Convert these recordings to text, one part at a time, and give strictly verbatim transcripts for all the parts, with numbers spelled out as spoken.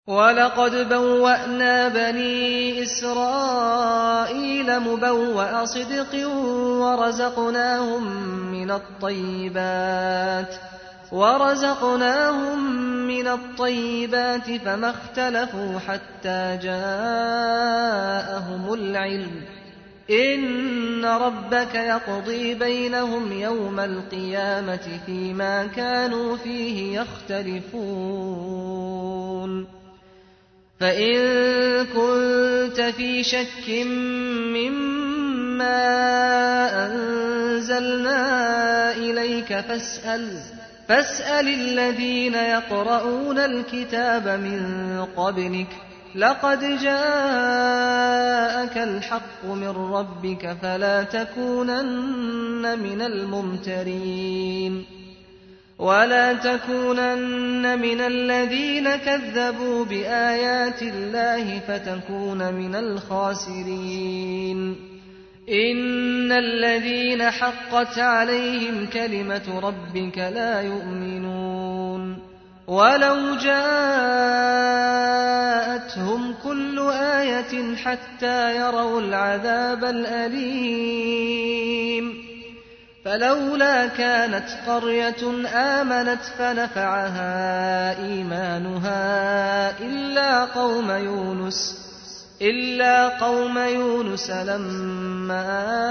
ولقد بوأنا بني إسرائيل مبوأ صدق ورزقناهم من الطيبات ورزقناهم من الطيبات فما اختلفوا حتى جاءهم العلم إن ربك يقضي بينهم يوم القيامة فيما كانوا فيه يختلفون فإن كنت في شك مما أنزلنا إليك فاسأل فاسأل الذين يقرؤون الكتاب من قبلك لقد جاءك الحق من ربك فلا تكونن من الممترين ولا تكونن من الذين كذبوا بآيات الله فتكون من الخاسرين إن الذين حقت عليهم كلمة ربك لا يؤمنون ولو جاءتهم كل آية حتى يروا العذاب الأليم فلولا كانت قرية آمنت فنفعها إيمانها إلا قوم يونس إلا قوم يونس لما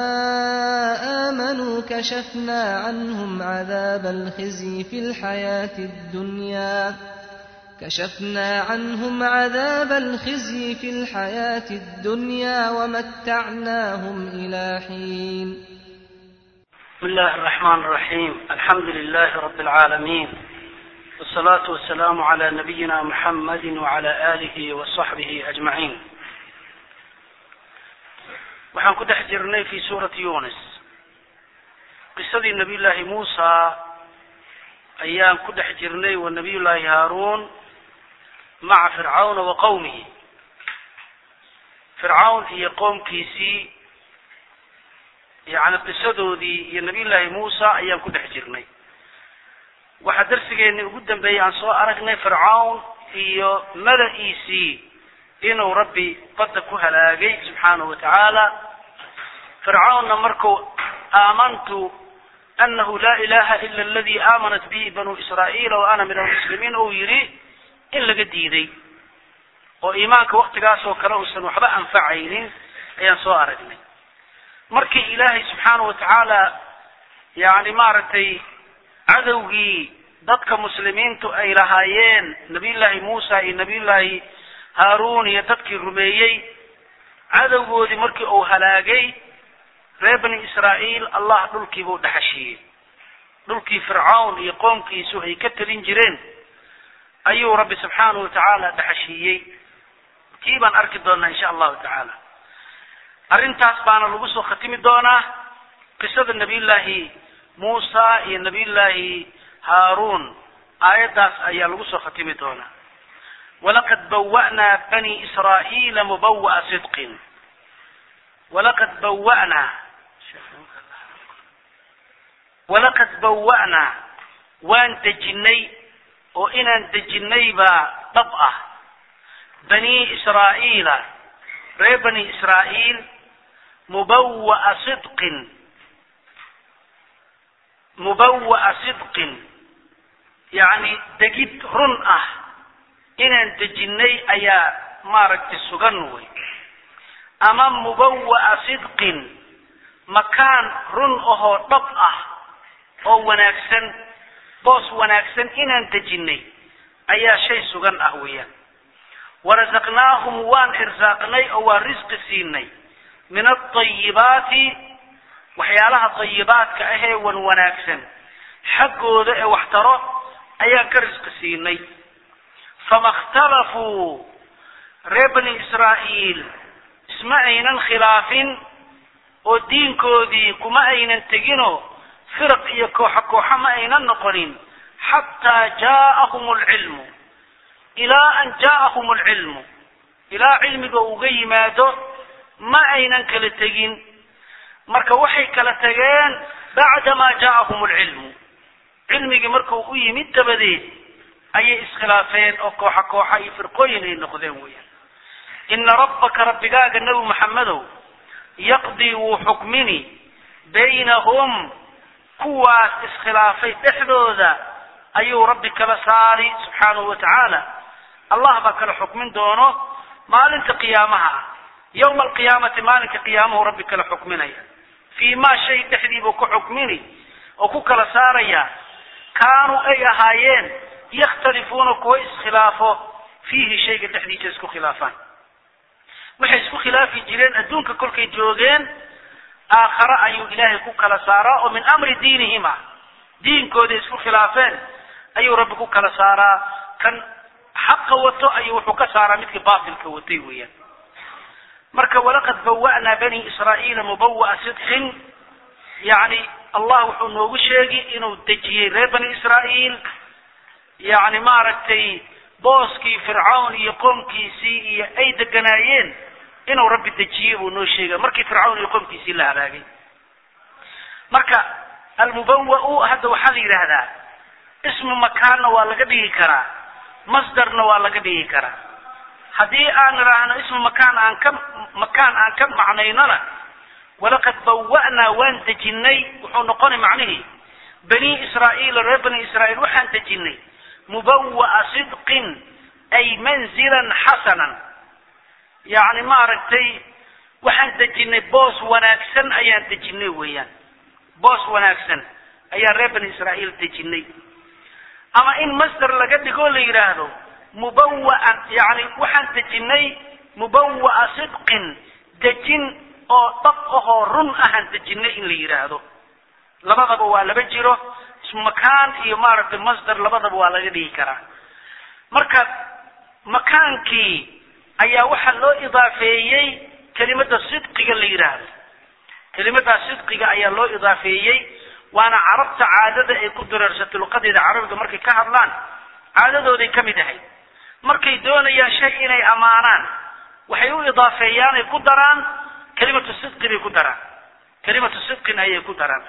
آمنوا كشفنا عنهم عذاب الخزي في الحياة الدنيا كشفنا عنهم عذاب الخزي في الحياة الدنيا ومتعناهم إلى حين. بسم الله الرحمن الرحيم. الحمد لله رب العالمين والصلاة والسلام على نبينا محمد وعلى آله وصحبه أجمعين. waxaan ku dhex jirnay fi suurati Yunus qisadii nabiyullaahi Muusa ayaan ku dhex jirnay wa nabiyullaahi Haaruun ma'a fircawn wa qawmihi fircawn iyo qoomkiisii yaani qisadoodii iyo nabiyullaahi Muusa ayaan ku dhex jirnay waxa darsigeena ugu dambeeyay aan soo aragnay fircawn iyo mala'iisii inuu rabbi qadda ku halaagay subhanahu wa ta'ala fircawn markuu aamantu annahu la ilaha illa alladhi amanat bihi banu israa'iil wa ana min almuslimin oo yiri in laga diiday oo iimaanka waqtigaas oo kale uusan waxba anfacaynin ayaan soo aragnay markii ilaahay subhanahu wa ta'ala yaani maartay adawgi dadka muslimiintu ay lahaayeen nabiyullaahi Muusa iyo nabiyullaahi هارون يتذكر رميي عدوودي مركي او هلاغي رير بني اسرائيل الله دلكي بو دحشي دلكي فرعون يقوم كيسو هي كتلين جيرين ايو رب سبحانه وتعالى دحشيي كيبان اركي دونا ان شاء الله تعالى ارنتاس بانا لوغو سو ختمي دونا قصه النبي الله موسى يا نبي الله هارون ايداس ايا لوغو سو ختمي دونا ولقد بوأنا بني إسرائيل مبوأ صدق ولقد بوأنا ولقد بوأنا وانت جني وإن انت جني بطبعة بني إسرائيل ري بني إسرائيل مبوأ صدق مبوأ صدق يعني دقيت رنأة inaan dejinay ayaa maaragtay sugan way ama mubawwa sidqin makaan run oo dhab ah oo wanaagsan boos wanaagsan inaan dejinay ayaa shay sugan ah weeyaan warazaqnaahum waan irsaaqnay oo waa risqi siinay min at-tayyibaati waxyaalaha tayyibaadka ah ee wan wanaagsan xaqooda ee wax taro ayaa ka risqi siinay فما اختلفوا ربني إسرائيل اسمعين خلاف ودين كودي كما أين تجنوا فرق يكوح كوح ما أين النقرين حتى جاءهم العلم إلى أن جاءهم العلم إلى علم بوغي مادو ما أين كالتجين مركا وحي كالتجين بعدما جاءهم العلم علمي مركا وقوي متبدين ayay iskhilaafeen oo kooxa kooxa iyo firqooyin ay noqdeen weeyaan. ina rabbaka rabbigaaga nabi maxamedow yaqdii wuu xukmini baynahum kuwaas iskhilaafay dhexdooda ayuu rabbi kala saari subxaanahu watacaala. allah baa kala xukmin doono maalinta qiyaamaha yowma alqiyaamati maalinka qiyaamahu rabbi kala xukminaya fii maa shay dhexdii buu ku xukmini oo ku kala saaraya kaanuu ay ahaayeen yakhtalifuuna kuwa iskhilaafo fiihi shayga dhexdiisa isku khilaafaan. waxay isku khilaafi jireen adduunka kolkay joogeen aakhare ayuu ilaahay ku kala saaraa oo min amri diinihima diinkooda isku khilaafeen ayuu rabbi ku kala saaraa. kan xaqa wato ayuu wuxuu ka saaraa midkii baatilka watay weeyaan. marka walaqad bawa'naa bani israa'iila mubawa'a sidqin, yani allah wuxuu noogu sheegi inuu dejiyey reer bani israa'iil yani maaragtay booskii fircawn iyo qoomkiisii iyo ay deganaayeen inuu rabbi dejiyey buu noo sheegay markii fircawn iyo qoomkiisii la halaagay. marka almubawa'u hadda waxaa la yidhaahdaa ismu makaanna waa laga dhigi karaa, masdarna waa laga dhigi karaa. haddii aan idhaahno ismu makaan aan ka makaan aan ka macnaynona walaqad bawa'naa waan dejinay wuxuu noqonay macnihii bani israa'iil reer bani israa'iil waxaan dejinay mubawa'a sidqin ay manzilan xasanan, yani maaragtay waxaan dejinay boos wanaagsan ayaan dejinay weeyaan. boos wanaagsan ayaan reer bani israa'iil dejinay. ama in masdar laga dhigo la yidhaahdo mubawa'an, yani waxaan dejinay mubawa'a sidqin dejin oo dhab ahoo run ahaan dejinay in la yidhaahdo. labadaba waa laba jiro, ismu makaan iyo maaragtay masdar labadaba waa laga dhigi karaa. marka makaankii ayaa waxaa loo idaafeeyey kelimada sidqiga la yidhaahdo. kelimada sidqiga ayaa loo idaafeeyey, waana carabta caadada ay ku dareersatay luqadeeda carabiga markay ka hadlaan caadadooday ka mid ahay. markay doonayaan shay inay amaanaan waxay u idaafeeyaan ay ku daraan kelimatu sidqi bay ku daraan, kelimatu sidqin ayay ku daraan.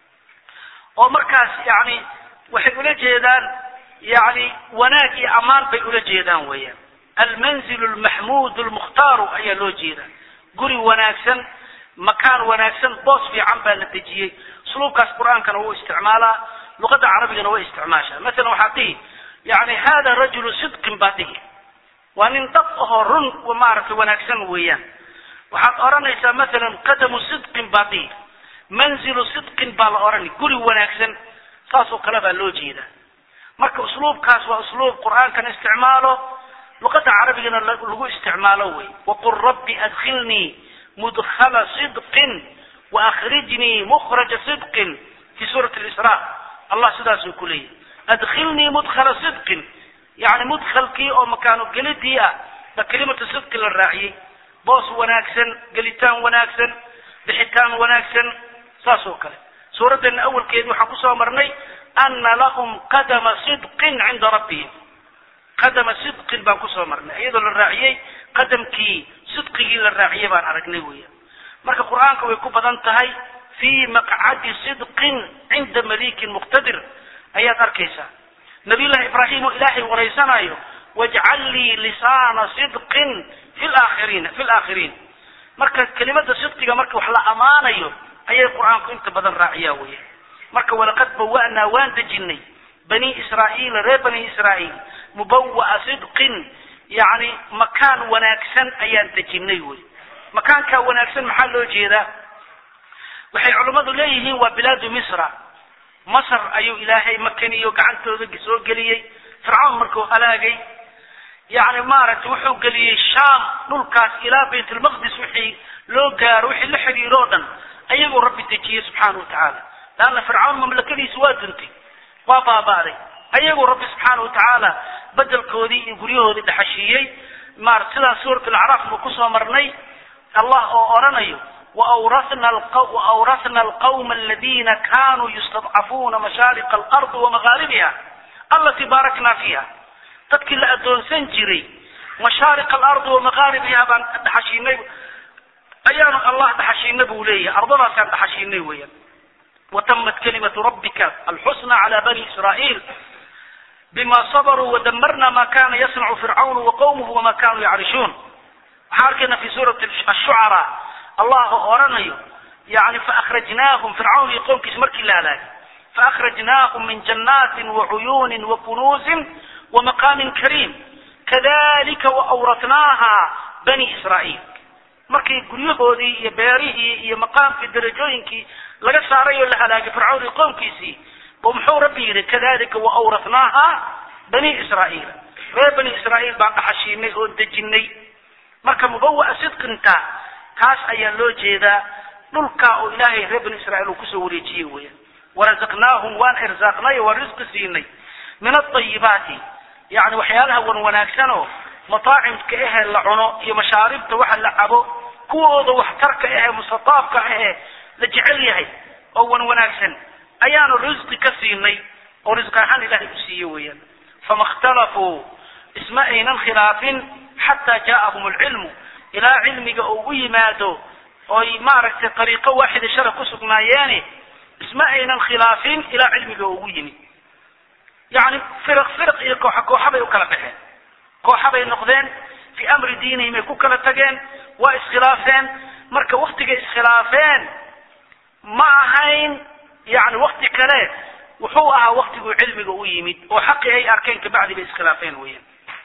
oo markaas yani waxay ula jeedaan yani wanaag iyo amaan bay ula jeedaan weeyaan. almanzilu almaxmuud almukhtaaru ayaa loo jeeda, guri wanaagsan, makaan wanaagsan, boos fiican baa la dejiyey. usluubkaas qur-aankana wuu isticmaalaa, luqada carabigana way isticmaashaa. masalan waxaad dhihi yani hada rajulu sidqin baad dhihi, waa nin dhab ahoo run maaragtay wanaagsan weeyaan. waxaad oranaysaa masalan qadamu sidqin baad dhihi, manzilu sidqin baa la orani, guri wanaagsan. saas oo kale baa loo jeedaa. marka usluubkaas waa usluub qur-aankana isticmaalo, luqada carabigana lagu isticmaalo wey. waqul rabbi adkhilnii mudkhala sidqin waakrijnii mukhraja sidqin fi suurati lisra. allah sidaasuu ku leeyahy adkhilnii mudkhala sidqin, yani mudkhalkii oo makaano gelidii ah ba kelimatu sidqi la raaciyey. boos wanaagsan, gelitaan wanaagsan, bixitaan wanaagsan, saas oo kale. suuraddeena awalkeedi waxaan kusoo marnay ana lahum qadama sidqin cinda rabbihim. qadama sidqin baan kusoo marnay iyadoo la raaciyey qadamkii sidqigii la raaciyey baan aragnay weeyaan. marka qur-aanka way ku badan tahay fii maqcadi sidqin cinda malikin muqtadir ayaad arkaysaa. nabiyullahi ibraahim oo ilaahay waraysanayo wajcal lii lisaana sidqin fi laakhiriin fi laakhiriin. marka kelimada sidqiga marka wax la amaanayo ayay qur-aanku inta badan raaciyaa weeyaan. marka walaqad bawa'naa waan dejinay bani israa'iil reer bani israa'iil mubawa'a sidqin, yani makaan wanaagsan ayaan dejinay wey. makaanka wanaagsan maxaa loo jeedaa? waxay culimmadu leeyihiin waa bilaadu misra. masr ayuu ilaahay makaniyo gacantooda soo geliyey fircawn markuu halaagay. yani maaragtay wuxuu geliyey shaam, dhulkaas ilaa bayt almaqdis wixii loo gaaro wixii la xidhiiro o dhan ayagoo rabbi dejiyey subxaana watacaala. laanna fircawn mamlakadiisu waa duntay, waa baaba'day. ayagoo rabbi subxaana watacaala bedelkoodii iyo guryahoodii dhaxashiiyey. maar sidaan suurat alacraaf buu kusoo marnay allah oo oranayo وأورثنا القوم وأورثنا القوم الذين كانوا يستضعفون مشارق الأرض ومغاربها التي باركنا فيها. تذكر أدون سنجري مشارق الأرض ومغاربها بان دحشيني أيام الله دحشيني بوليه أرضنا كان دحشيني ويا. وتمت كلمة ربك الحسنى على بني إسرائيل. بما صبروا ودمرنا ما كان يصنع فرعون وقومه وما كانوا يعرشون. حاركنا في سورة الشعراء الله أرنيه يعني فأخرجناهم فرعون يقوم كسمرك الله فأخرجناهم من جنات وعيون وكنوز ومقام كريم كذلك وأورثناها بني إسرائيل. markii guryahoodii iyo beerihii iyo maqaamkii darajooyinkii laga saaray oo la halaagay fircawn iyo qoomkiisii oo muxuu rabbi yiri kadalika wa awrathnaaha bani israa'iil reer bani israa'iil baan dhaxashiinay oo dejinay. marka mubawa sidqinta taas ayaa loo jeedaa dhulka oo ilaahay reer bani israa'iil ku soo wareejiyay weeyaan. warazaqnaahum waan irzaaqnay wa rizq siinay min at-tayyibaati yani waxyaalaha wan wanaagsano مطاعم كأه العنو هي مشارب توحل لعبو كوضو واحترك إيه مستطاب كأه لجعليه أول وناكسن أيان الرزق كثيرني ورزق حان الله يسيويا فما اختلفوا اسمائين الخلاف حتى جاءهم العلم إلى علم قوي مادو أي معركة طريقة واحدة شرق سق ماياني اسمائين الخلاف إلى علم قوي يعني فرق فرق يكوح كوحبة يكلبها kooxabay noqdeen fi amri diinihim ay ku kala tageen waa iskhilaafeen. marka waqtiga iskhilaafeen ma ahayn yani waqti kale wuxuu ahaa waqtigu cilmiga u yimid oo xaqi ay arkeen ka bacdi bay iskhilaafeen weeyaan.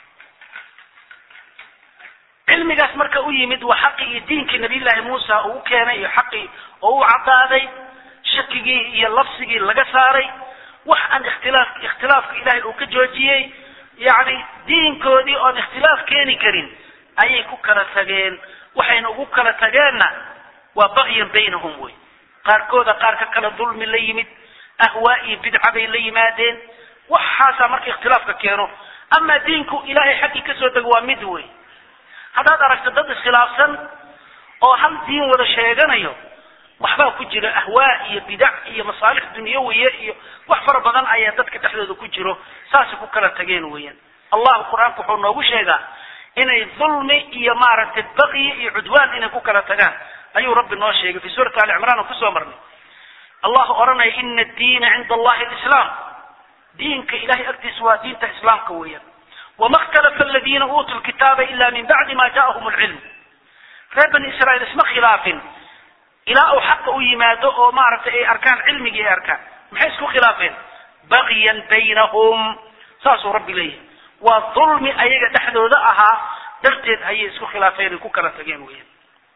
cilmigaas marka u yimid waa xaqi iyo diinkii nabiyullaahi muusa uu keenay iyo xaqi oo uu cadaaday shakigii iyo lafsigii laga saaray wax aan ikhtilaaf ikhtilaafka ilaahay uu ka joojiyay يعني دين كودي أو اختلاف كيني كرين أي كوكرة تجين وحين كوكرة تجينا وبغي بينهم وي قاركودا قارك كلا ظلم اللي يمد أهوائي بدعة بين اللي مادين وحاسة مرك اختلاف كينو. أما دينكو إلهي حكي كسو تقوى مدوي هذا درجة ضد الخلاف سن أو هم دين ولا شيئا يو وحبا كجرة أهوائي بدعة مصالح دنيوية وحفر بدن آياتك تحدث كجرة ساسك كلا تجين ويا. الله القرآن كحولنا وشيء إن الظلم يمارة البغي عدوان إن كلا تجان أي رب الناشئ في سورة آل عمران وكسو أمرني الله أرنا إن الدين عند الله الإسلام دينك إلهي أقدس ودين إسلام قويا وما اختلف الذين أوتوا الكتاب إلا من بعد ما جاءهم العلم. ربنا إسرائيل اسم خلاف إلى أو حق يمادو أو معرفة أي أركان علمي أركان محيسكو خلافين بغيا بينهم ساسو ربي ليه والظلم أيجا تحدو ذاها درتين أي اسكو خلافين كوكرة تجينوين.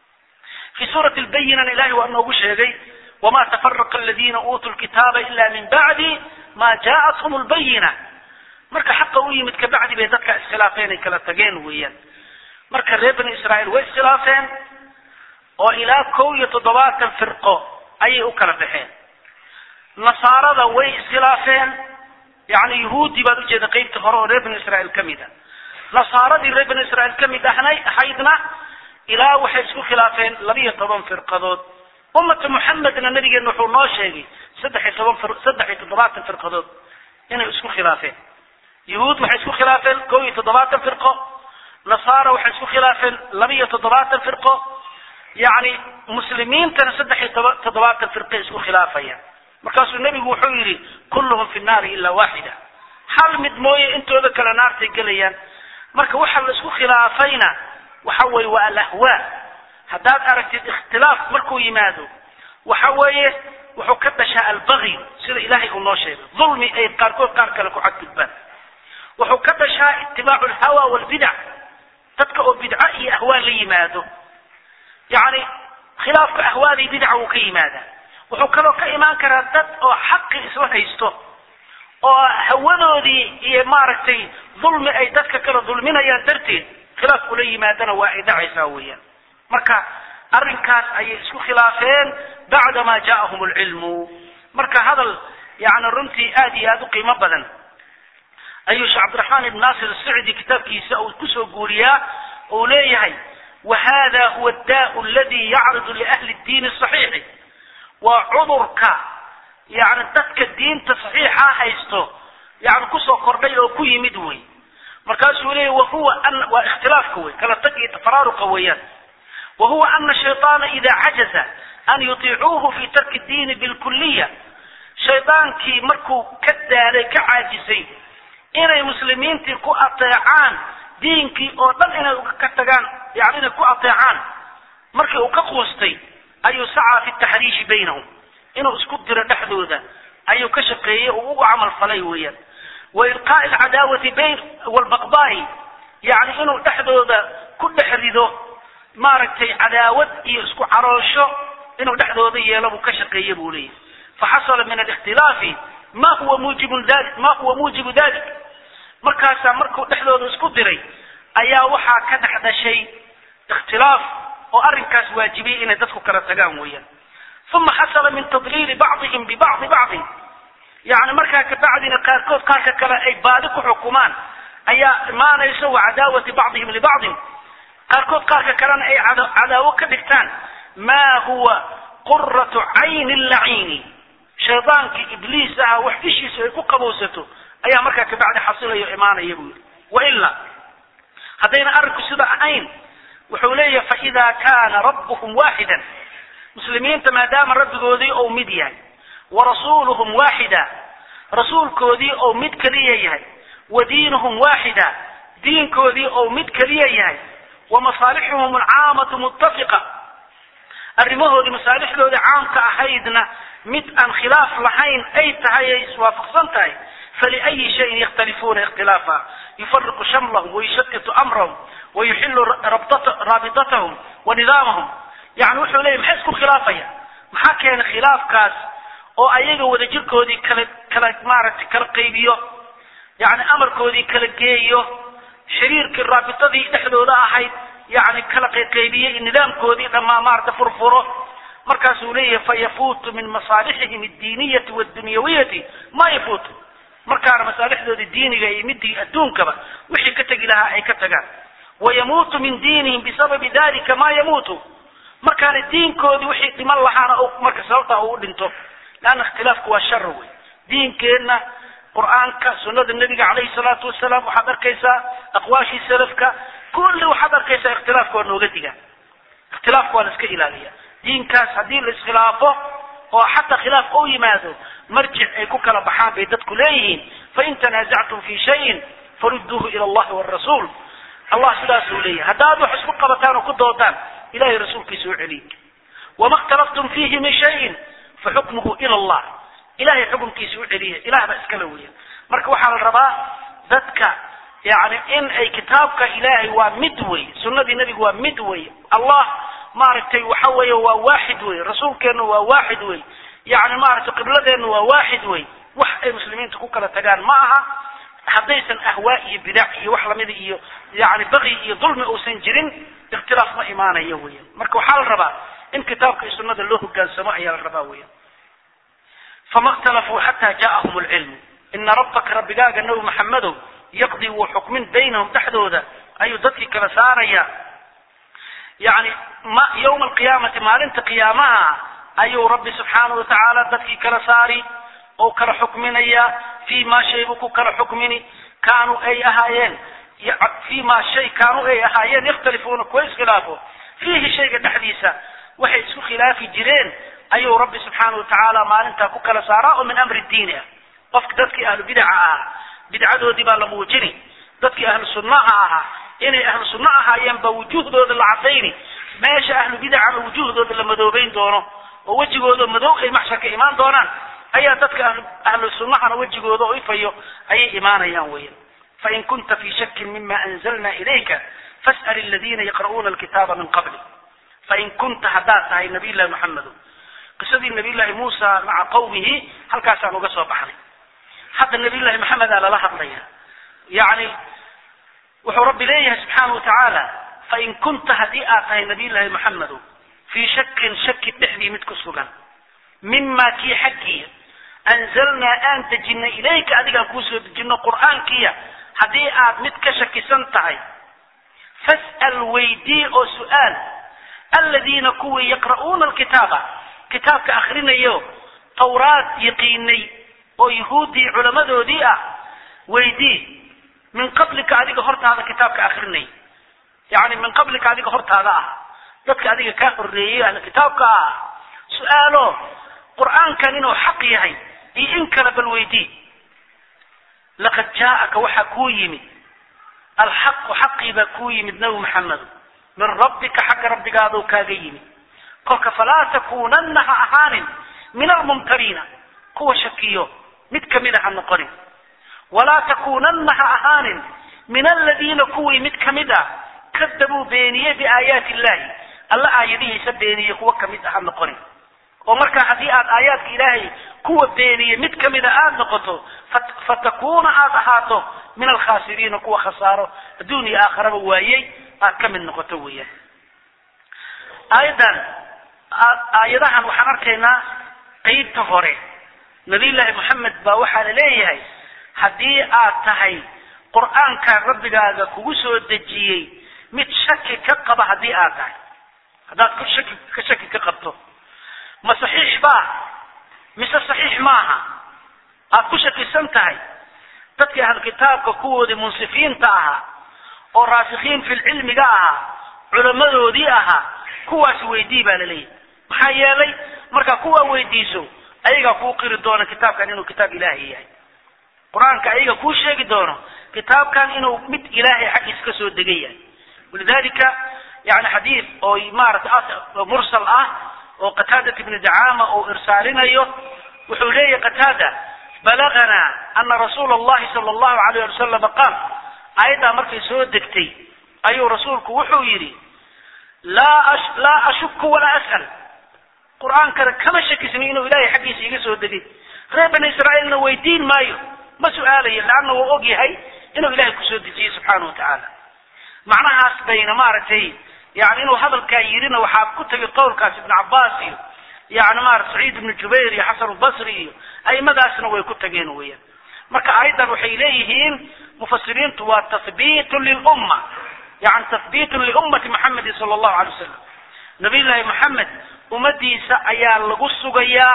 في سورة البينة إلهي وأنه بشهدي وما تفرق الذين أوتوا الكتاب إلا من بعد ما جاءتهم البينة. مركا حق ويمت كبعد بيدك اسخلافين كلا تجينوين. مركا ربن إسرائيل واسخلافين وإلى كوية ضباطا فرقه أي أكرة بحين. نصارى ذوي اسخلافين يعني يهودي بدو جدا قيب تخروا ربن إسرائيل كميدا. نصارى دي ربن إسرائيل كميدا حيدنا إلى وحيسكو خلافين لبيه طبعا فرقضود. أمة محمد النبي النحو ناشيغي سدحي طبعا سدحي ضباطا فرقضود هنا يسكو خلافين. يهود وحيسكو خلافين كوية ضباطا فرقه. نصارى وحيسكو خلافين لبيه ضباطا فرقه. يعني مسلمين تنسدح تضباط الفرقين اسمه خلافيا مركز النبي وحيري كلهم في النار إلا واحدة حال مدموية انتو ذكر نار تقليا مركز وحل اسمه خلافينا وحوي والأهواء هداد أردت الاختلاف مركو يمادو وحوي وحكبشها البغي سير إلهي الله شيء ظلمي أي قاركو قارك لكو حد البان وحكبشها اتباع الهوى والبدع تتكأ بدعائي أهواء لي يمادو يعني خلاف أهوالي بدعة وكيمادة وحكروا كإيمان كردت أو حق إسوه يستو أو هونوا دي ماركتي ظلم أي دتك كلا ظلمنا يا درتين خلاف أولي مادنا واحدة عساوية مركا أرنكاس أي اسكو خلافين بعدما جاءهم العلم مركا هذا يعني الرمتي آدي آدو قيمة بدن أيوش عبد الرحمن بن ناصر السعدي كتاب كيسا أو كسو قوليا أوليهي وهذا هو الداء الذي يعرض لأهل الدين الصحيح وعذرك يعني تتك الدين تصحيحها حيثو يعني كسو قربي أو كي مدوي مركز وليه وهو أن واختلاف قوي كلا تجي تفرار قويا وهو أن الشيطان إذا عجز أن يطيعوه في ترك الدين بالكلية شيطان كي مركو كدالي كعاجزي inay muslimiintii ku ateecaan diinkii oo dhan inay ka tagaan yani inay ku ateecaan markii uu ka quustay ayuu sacaa fi taxriishi baynahum inuu isku diro dhexdooda ayuu ka shaqeeyey oo ugu camal falay weeyaan وإلقاء العداوة بين والبغضاء يعني إنه دحدوده كل حريدو ماركتي عداوة يسكو عروشو إنه دحدوده يلبو كشقي يبولي فحصل من الاختلاف ما هو موجب ذلك ما هو موجب ذلك مركاسا مركو دحدوده اسكو دري أيا وحا كدحد شيء اختلاف وأرنكاس واجبي إن تدخل كرتقام ويا ثم حصل من تضليل بعضهم ببعض بعض يعني مركا كبعدنا قاركوت قارك كلا أي بادك حكومان أي ما نيسوا عداوة بعضهم لبعض قاركوت قارك كلا أي عداوة كبكتان ما هو قرة عين اللعين شيطانك إبليس وحدش يسوي قبوسته أي مركا كبعد حصل يا إيمان يبول وإلا هذين أرك سدى عين وحولي فإذا كان ربهم واحدا مسلمين ما دام رب ذي أو مديان ورسولهم واحدا رسول كودي أو مد كليه ودينهم واحدا دين كودي أو مد كليه ومصالحهم العامة متفقة الرموه دي مصالح له دي عام كأحيدنا مد أن خلاف لحين أي تهي وافقصنتهي فلأي شيء يختلفون اختلافا يفرق شملهم ويشتت أمرهم ويحل رابطتهم ونظامهم يعني وحو ليه محسكوا خلافيا محاكين خلاف كاس oo ayaga wada jirkoodii kala kala maaragtay kala qaybiyo yani amarkoodii kala geeyo xiriirkii raabitadii dhexdooda ahayd yani kala qaybiyay nidaamkoodii dhamaa maarta furfuro markaas uu leeyahay fayafuutu min masaalihihim ad-diiniyyah wad-dunyawiyyah ma yafuutu markaa masaalixdoodii diiniga iyo midii adduunkaba wixii ka tagi lahaa ay ka tagaan wayamuutu min diinihim bisababi dhalika ma yamuutu markaa diinkoodii wixii dhiman lahaana oo markaa sababta uu dhinto لأن اختلافك هو الشر دين كينا قرآنك سنة النبي عليه الصلاة والسلام وحضر كيسا أقواشي سلفك كل وحضر كيسا اختلافك ونوغتك اختلافك ونسك إلالية دين كاس هدين لإسخلافه وحتى خلاف أوي ماذا مرجع يكوك لبحان بيدتك ليهين فإن تنازعتم في شيء فردوه إلى الله والرسول الله سلاسه ليه هداد وحسبك قبطان وكدوتان إلهي رسولك يسوع عليك وما اختلفتم فيه من شيء فحكمه إلى الله إلهي حكم كيسوع عليه إله بأسكالوية مرك وحال الرباء ذاتك يعني إن أي كتابك إلهي ومدوي سنة النبي ومدوي الله مارتي وحوي وواحد وي رسولك إنه واحد وي يعني مارت قبلته إنه واحد وي وح المسلمين تكوك لتجان معها حديثا أهوائي بدعي وحلا مذي يعني بغي ظلم أو سنجرين اختلاف ما إيمانه يويا مرك وحال الرباء إن كتابك السنة اللي كان سماعي الرباوية فما اختلفوا حتى جاءهم العلم إن ربك رب قاق النبي محمد يقضي وحكم بينهم تحدودا أي ذاتك كبساريا يعني ما يوم القيامة ما لنت قيامها أي رب سبحانه وتعالى ذاتك كرساري أو كرحكمنيا فيما شيبك كرحكمني كانوا أي أهايين فيما شيء كانوا أي أهايين يختلفون كويس خلافه فيه شيء تحديثا waxay isku khilaafi jireen ayuu rabbi subhanahu wa ta'ala maalinta ku kala saaraa min amri diin qofka dadkii ahlu bid'a ah bidcadoodii baa la muujini dadkii ahlu sunnaha ah inay ahlu sunnaha ahaayeen ba wujuhdooda la cadayni meesha ahlu bid'a ah wujuhdooda la madoobeyn doono oo wajigooda madow ay maxsharka iimaan doonaan ayaa dadka ahlu sunnaha wajigooda oo ifayo ay iimaanayaan weeyaan fa in kunta fi shakkin mimma anzalna ilayka fas'al alladhina yaqra'una alkitaba min qabli فإن كنت حداث هاي نبي الله محمد قصة النبي الله موسى مع قومه هل كاسا نقصوا بحري حتى النبي الله محمد على لحظ ليها يعني وحو ربي ليه سبحانه وتعالى فإن كنت هديئة هاي نبي الله محمد في شك شك تحدي متكسوغا مما كي حكي أنزلنا أنت جن إليك أديك الكوسو جن قرآن كي هديئة متكشك سنتهي فاسأل ويدي أو سؤال الذين كوا يقرؤون الكتاب كتابك آخرين يوم توراة يقيني ويهودي علماء ذوديئة ويدي من قبلك هذه هرت هذا كتابك آخرين يعني من قبلك هذه هرت هذا ذاتك هذه كافر ريئة كتابك سؤاله قرآن كان إنه حقيقي إنكر بالويدي laqad jaa'aka waxa ku yimid alxaqu xaqii baa ku yimid nabi maxamed min rabbika xagga rabbigaaduu kaaga yimid kolka falaa takuunanna ha ahaanin min almumtariina kuwa shakiyo mid kamida ha noqonin walaa takuunanna ha ahaanin min aladiina kuwii mid kamid ah kadabuu beeniyey biaayaati illahi alla aayadihiisa beeniyey kuwa kamid ah ha noqonin oo markaa haddii aad aayaadka ilaahay kuwa beeniyey mid kamida aada noqoto fatakuuna aada ahaato min alkhaasiriina kuwa khasaaro adduun iyo aakhiraba waayey aad ka mid noqoto weeyaan aayadan aayadahan waxaan arkaynaa qaybta hore nabiyullaahi moxamed baa waxaa la leeyahay haddii aad tahay qur'aanka rabbigaaga kugu soo dejiyey mid shaki ka qaba haddii aad tahay haddaad ku shaki ka shaki ka qabto ma saxiix baa mise saxiix maaha aad ku shakisan tahay dadkii ahlu kitaabka kuwoodii munsifiinta ahaa oo raasikhiin fil cilmiga ahaa culamadoodii ahaa kuwaas weydii baa la leeyahay maxaa yeelay markaa kuwaa weydiiso ayagaa kuu qiri doona kitaabkan inuu kitaab ilaahay yahay qur-aanka ayaga kuu sheegi doono kitaabkan inuu mid ilaahay xaggiisa ka soo degan yahay walidalika yani xadiid oo maaragtay mursal ah oo qataadat ibni dacaama oo irsaalinayo wuxuu leeyahay qataada balagana ana rasuula allahi sala allahu alayh ali wasalam qaal aayaddaa markay soo degtay ayuu rasuulku wuxuu yidhi laa laa ashuku walaa as'al qur'aankana kama shakisni inuu ilaahay xaggiisa iga soo degay reer bani israa'iilna weydiin maayo ma su-aalayo laanna wuu og yahay inuu ilaahay kusoo dejiyey subxaana watacaala macnahaas bayna maaragtay yani inuu hadalkaa yidhina waxaa ku tegay qowlkaas ibnu cabbaas iyo yani maarata saciid ibnu jubayr iyo xasan albasri iyo aimadaasna way ku tageen weeyaan marka aayaddan waxay leeyihiin mufasiriintu waa tathbiitun lilumma yani tathbiitun liummati maxamedin sala allahu alay wasalam nabiyullaahi moxamed ummadiisa ayaa lagu sugayaa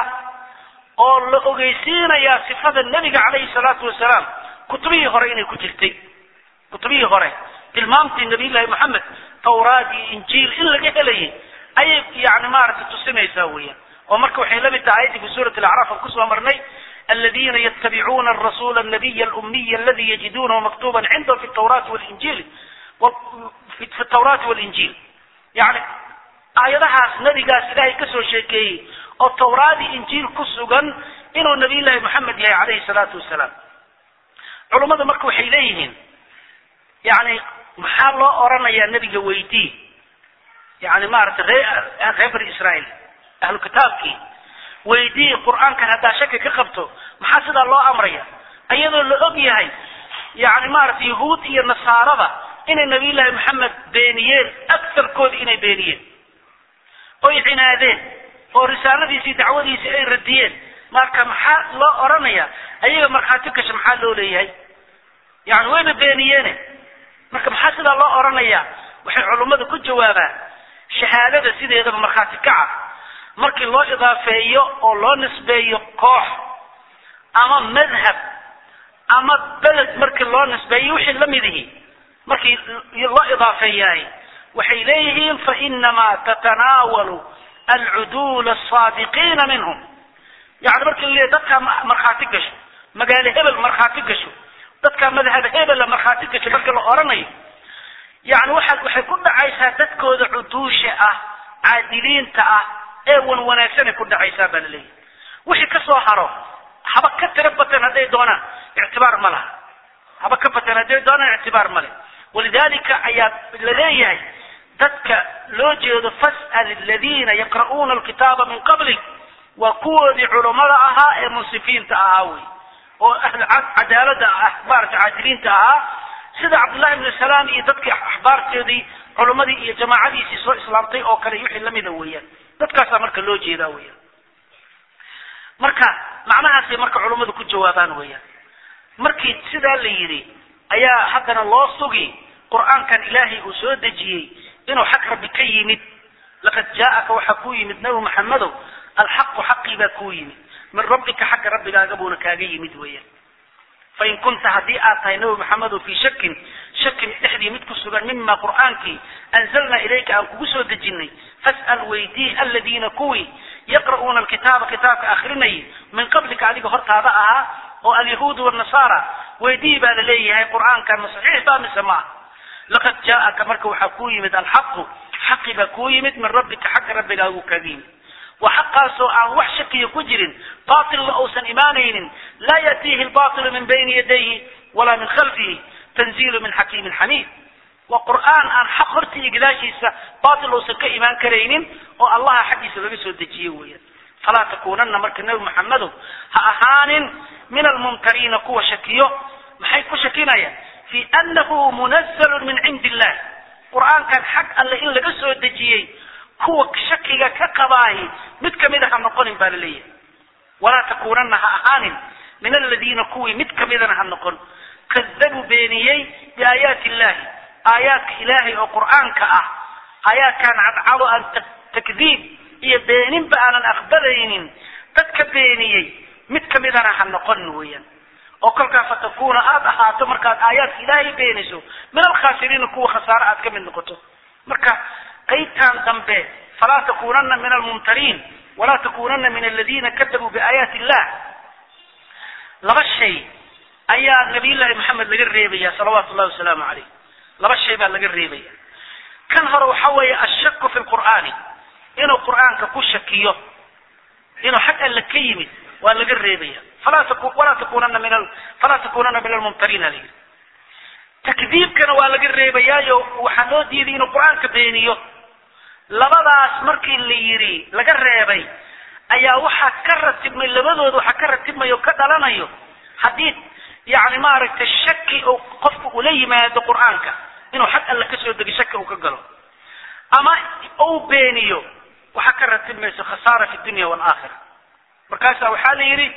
oo la ogeysiinayaa sifada nebiga calayhi salaatu wasalaam kutubihii hore inay ku jirtay kutubihii hore tilmaamtii nabiyullaahi moxamed tawraad iyo injiil in laga helayay ayay yani maaragtay tusinaysaa weeyaan oo marka waxay la mid tahay aayadii fi suurati alacraaf aan kusoo marnay aladiina yattabicuuna arasuula annabiya alumiya aladi yajiduunahu maktuban cindahum fi tawraati walinjiili fi tawraati walinjiil yani aayadahaas nabigaas ilaahay kasoo sheekeeyey oo tawraadi injiil ku sugan inuu nabiyullaahi moxamed yahay calayhi salaatu wasalaam culummada marka waxay leeyihiin yani maxaa loo oranayaa nebiga weydii yani maaragtay ree reer bani israa'iil ahlu kitaabkii weydii qur'aankan haddaa shaki ka qabto maxaa sidaa loo amraya iyadoo la og yahay yani maaragtay yahuud iyo nasaarada inay nabiyullaahi moxamed beeniyeen agarkooda inay beeniyeen oy cinaadeen oo risaaladiisii dacwadiisii ay radiyeen marka maxaa loo oranaya ayaga markhaati gasha maxaa loo leeyahay yani wayba beeniyeene marka maxaa sidaa loo oranaya waxay culummadu ku jawaabaan shahaadada sideedaba markhaati kaca markii loo idaafeeyo oo loo nisbeeyo koox ama madhab ama beled markii loo nisbeeyo wixii lamid ihi markii loo idaafeeyahay waxay leeyihiin fainamaa tatanaawalu alcuduul asaadiqiina minhum yani markii laleeyahy dadkaa markhaati gasho magaalo hebel markhaati gasho dadkaa madhab hebela markhaati gasho marka la oranayo yani waa waxay ku dhacaysaa dadkooda cuduusha ah caadiliinta ah ee wan wanaagsanay ku dhacaysaa baa laleeyahy wixii kasoo haro haba ka tira batan hadday doonaan ictibaar ma laha haba ka batan hadday doonaan ictibaar ma leh walidalika ayaa laleeyahay dadka loo jeedo fas'al aladiina yaqra'uuna alkitaaba min qablik waa kuwoodii culummada ahaa ee munsifiinta ahaa wey oo ahl cadaalada ah maarata caadiliinta ahaa sida cabdullahi ibnu salaam iyo dadkii axbaarteedii culummadii iyo jamaacadiisii soo islaamtay oo kale wixii lamida weeyaan dadkaasaa marka loo jeedaa weeyaan marka macnahaasay marka culummadu ku jawaabaan weeyaan markii sidaa la yidhi ayaa haddana loo sugi qur'aankan ilaahay uu soo dejiyey inuu xaq rabbi ka yimid laqad jaa'aka waxaa ku yimid nabi maxamedow alxaqu xaqii baa kuu yimid min rabbika xagga rabbigaaga buuna kaaga yimid weeyaan fain kunta haddii aad tahay nabi maxamedow fii shakin shakin dhexdii mid ku sugan mima qur'aankii anzalnaa ilayka aan kugu soo dejinay fas'al weydii aladiina kuwii yaqra'uuna alkitaaba kitaabka akrinayay min qablika adiga hortaada ahaa oo alyahuud والنصارى weydii baa leeyahay quraanka ma saxiix baa mise ma laqad jaa'aka marka waxa ku yimid alxaq xaqi ba ku yimid min rabbika xaq rabbiga uu kadim وحقا سوء وحشك يكجر باطل أوسا إيمانين لا يأتيه الباطل من بين يديه ولا من خلفه تنزيل من حكيم حميد وقرآن أن حقرتي إقلاشي باطل أوسا كإيمان كرين والله حديث لبسه الدجيوية فلا تكونن مرك النبي محمد هأهان من الممترين قوة شكيه محيكو شكينا في أنه منزل من عند الله قرآن كان حق اللي إن لبسه الدجيوية هو شكيك كقباهي متكمدها نقول بالليه ولا تكوننها أهان من الذين كوي متكمدها نقول كذبوا بينيي بآيات الله آيات إلهي وقرآن كأه آيات كان عضو أن تكذيب هي بينين بأنا أخبرين تتكبينيي متكمدها نقول نويا وكل فتكون أضحى تمركات آيات إلهي بينسو من الخاسرين كوي خسارة كمن نقطه مركا قيتان ذنبه فلا تكونن من الممترين ولا تكونن من الذين كذبوا بآيات الله لما الشيء أيها نبي الله محمد لقى الريبية صلوات الله وسلامه عليه لما الشيء بقى لقى الريبية كان هرو حوي الشك في القرآن إنه القرآن ككو شكيه إنه حتى لكيمي ولقى الريبية فلا تكون ولا تكونن من ال... فلا تكونن من الممترين لي تكذيب كان ولقى الريبية وحنود يدين القرآن كبينيه labadaas markii la yiri laga reebay ayaa waxa ka ratibmay labadoodu waxa ka ratibmayo ka dhalanayo hadii yaani ma aragtay shaki oo qofku u leeyimaado quraanka inuu xaq alla ka soo degi shaki uu ka galo ama uu beeniyo waxa ka ratibmayso khasaara fi dunya wal aakhirah markaas waxa la yiri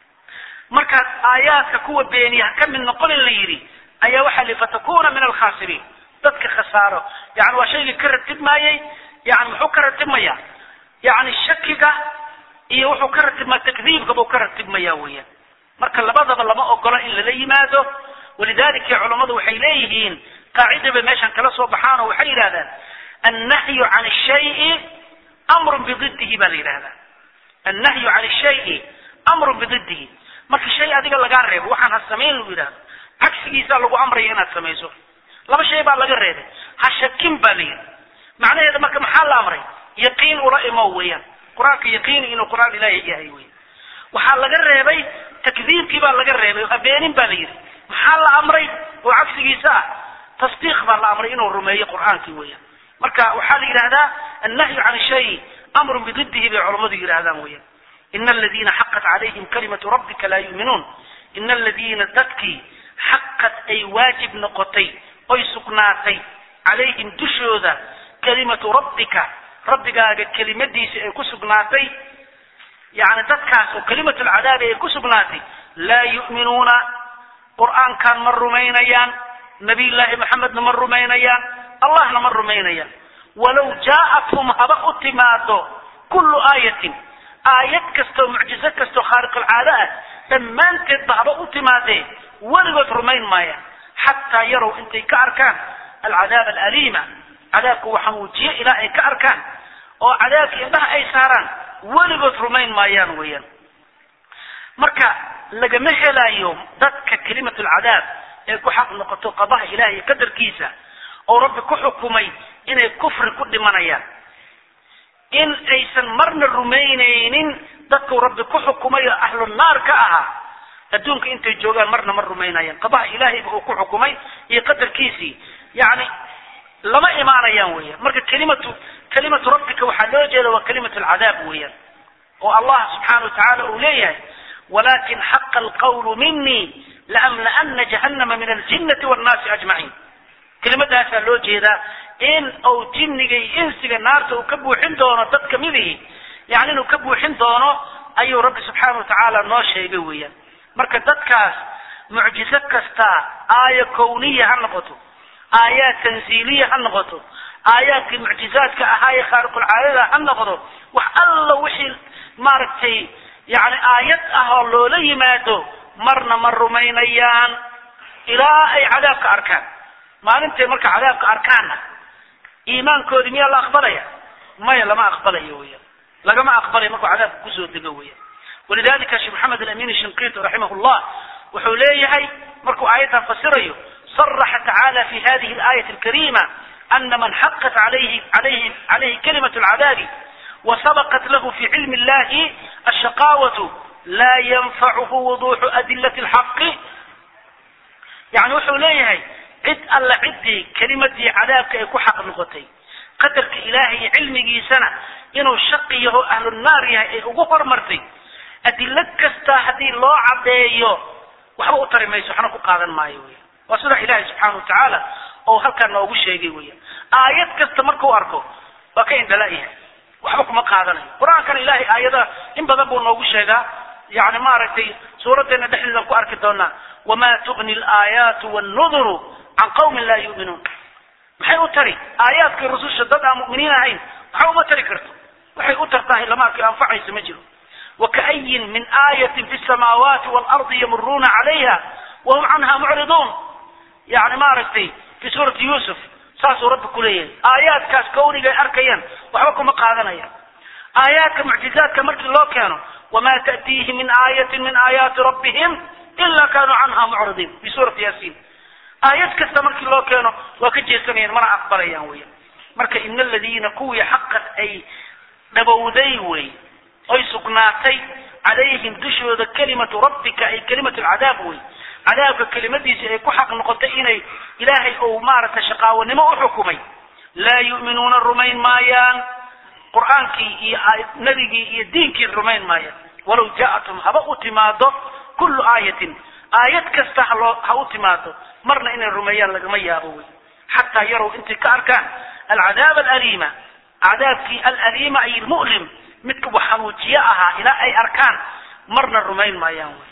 marka aayaadka kuwa beeniya ka mid noqon la yiri ayaa waxa li fatakuna min al khasirin dadka khasaaro yaani waa shay ka ratibmayay يعني وحو كرتب ميا يعني الشكيكا إيه وحو كرتب ما تكذيب قبو كرتب ميا ويا مركا لبضب لما أقرأ إلا لي ماذا ولذلك يا علماء وحيليهين قاعدة بماشان كلا سبحانه وحيل هذا النهي عن الشيء أمر بضده بليل هذا النهي عن الشيء أمر بضده مركا الشيء هذا قال لقارب وحن هالسمين ويلا عكس إيسا لقو أمر هنا السميسو لما الشيء بقى لقارب هالشكين بليل معناه هذا ما كمحل أمري يقين ورأي مويا قرآن يقين إنه قرآن إلهي يهوي وحال لقربي تكذيب كبار لقربي وبينين بالير محل أمري وعكس جيساء تصديق بالأمر إنه الرمي قرآن كويا مركا وحال إلى هذا النهي عن الشيء أمر بضده بعلماء إلى هذا مويا إن الذين حقت عليهم كلمة ربك لا يؤمنون إن الذين تتكي حقت أي واجب نقطي أي سكناتي عليهم دشوذا كلمة ربك ربك كلمة دي كسبناتي يعني تتكاس وكلمة العذاب كسبناتي لا يؤمنون قرآن كان مر مينيان نبي الله محمد مر مينيان الله مر مينيان ولو جاءتهم هبأ اتماتو كل آية آية كستو معجزة كستو خارق العادات لما انت هبأ اتماتي ولغت رمين مايا حتى يروا انت كأركان العذاب الأليمة عذابك وحموجيه إلى أي كأركان أو عذابك إنها أي ساران ولغت رمين مايان ويان مركا لقى مهلا يوم ذاتك كلمة العذاب يكو حق نقطة قضاء إلهي قدر كيسا أو ربك حكمي إن الكفر كل منيان إن أيسن مرن الرمينين ذاتك ربك حكمي أهل النار كأها أدونك أنت الجوغان مرن مر رمينين قضاء إلهي بكو حكمي يقدر كيسي يعني لما إيمانيان ويا مركز كلمة كلمة ربك وحلوجة وكلمة العذاب ويا والله سبحانه وتعالى أوليه ولكن حق القول مني لأملأن جهنم من الجنة والناس أجمعين كلمة هسلوجة ذا إن أو جنجي إنسي النار تكبو حندونه تتكمله يعني نكبو حندونه أي رب سبحانه وتعالى ناشي بويا مركز ذاتكاس معجزة كستا آية كونية هنقطه آيات تنزيلية هنغطو آيات المعجزات كأهاي خارق العادة هنغطو وح الله وحي مارتي يعني آيات أهلو لي ماتو مرنا مر مينيان إلى أي عذاب كأركان ما أنت مرك عذاب كأركان إيمان كودمية الله أقبله ما يلا ما أقبله ويا لا ما أقبله مرك عذاب كسود دقوية ولذلك الشيخ محمد الأمين الشنقيطي رحمه الله وحوليه مركو آياتها فسره صرح تعالى في هذه الآية الكريمة أن من حقت عليه عليه عليه كلمة العذاب وسبقت له في علم الله الشقاوة لا ينفعه وضوح أدلة الحق. يعني وحوليه عد ألا عدي كلمة عذابك يكون حق نقطي قدرك إلهي علمي سنة إنه الشقيه أهل النار يغفر مرتي أدلة كستا هذه الله عبديه وحبا أطري ما يسوحنا قادن ما يوي وصدح إلهي سبحانه وتعالى أو هل كان نوغو شيء ويا آيات كستا مركو أركو وكين دلائها وحبا ما قادن قرآن كان إلهي آيات إن بذبوا نوغو شيء يعني ما رأيتي سورتنا دحل لنكو أركي دونا وما تغني الآيات والنذر عن قوم لا يؤمنون maxay u tari aayaadka rasuusha dad aan mu'miniin ahayn waxa uma tari karto waxay u tartaa lama ka anfacayso ma jiro وكأي من آية في السماوات والأرض يمرون عليها وهم عنها معرضون. يعني ما رأيتي في سورة يوسف ساس رب كلية آيات كاس كوني جاي أركيان وحبكم مقادنا آيات معجزات كمرك الله كانوا وما تأتيه من آية من آيات ربهم إلا كانوا عنها معرضين في سورة ياسين. آيات كستا مركي الله كانوا وكجيسانين مرا أقبل أيانويا مركا إن الذين قوي حقت أي نبوديوي أي سقناتي عليهم دشوا كلمة ربك أي كلمة العذاب وي عذاب كلمة دي أي كحق نقطئين إلهي أو مارة شقاوة نما أحكمي لا يؤمنون الرمين مايان قرآنك نبيك دينك الرمين مايان ولو جاءتهم هبأ تماده كل آية آيات كستا هبأ تماده مرنا إن الرميان لقما يابوي حتى يروا انت كأركان العذاب الأليمة عذابك الأليمة أي المؤلم مثل وحنوجياءها إلى أي أركان مرنا الرمين ما ينوي.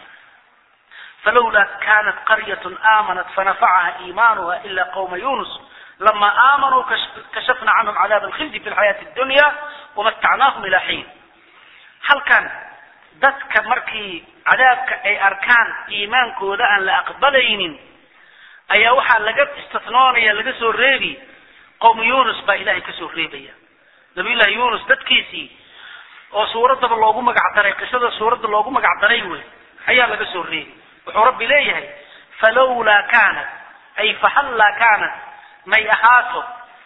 فلولا كانت قرية آمنت فنفعها إيمانها إلا قوم يونس لما آمنوا كشفنا عنهم عذاب الخزي في الحياة الدنيا ومتعناهم إلى حين. هل كان ذاتك مركي عذابك أي أركان إيمانك ودأن لأقبلين أي وحى لقد استثنوني لقد سوريبي قوم يونس با إلهي كسوريبي نبي الله يونس دتكيسي oo suurada loogu magac daray qisada suurada loogu magac daray way ayaa laga soo reeyay wuxuu rabbi leeyahay falawla kana ay fahalla kana may ahaato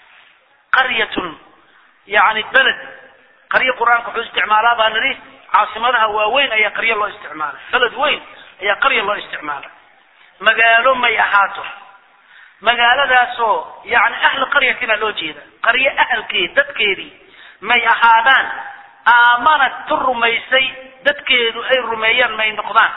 qaryatun yani balad qaryo quraanka wuxuu isticmaalaa baa nari caasimadaha waaweyn ayaa qaryo loo isticmaalaa balad weyn ayaa qaryo loo isticmaalaa magaalo may ahaato magaaladaasoo yani ahli qaryatina loo jeeda qaryo ahalkeed dadkeedii may ahaadaan آمنت ترميسي دتكيدو أي رميان ما ينقضان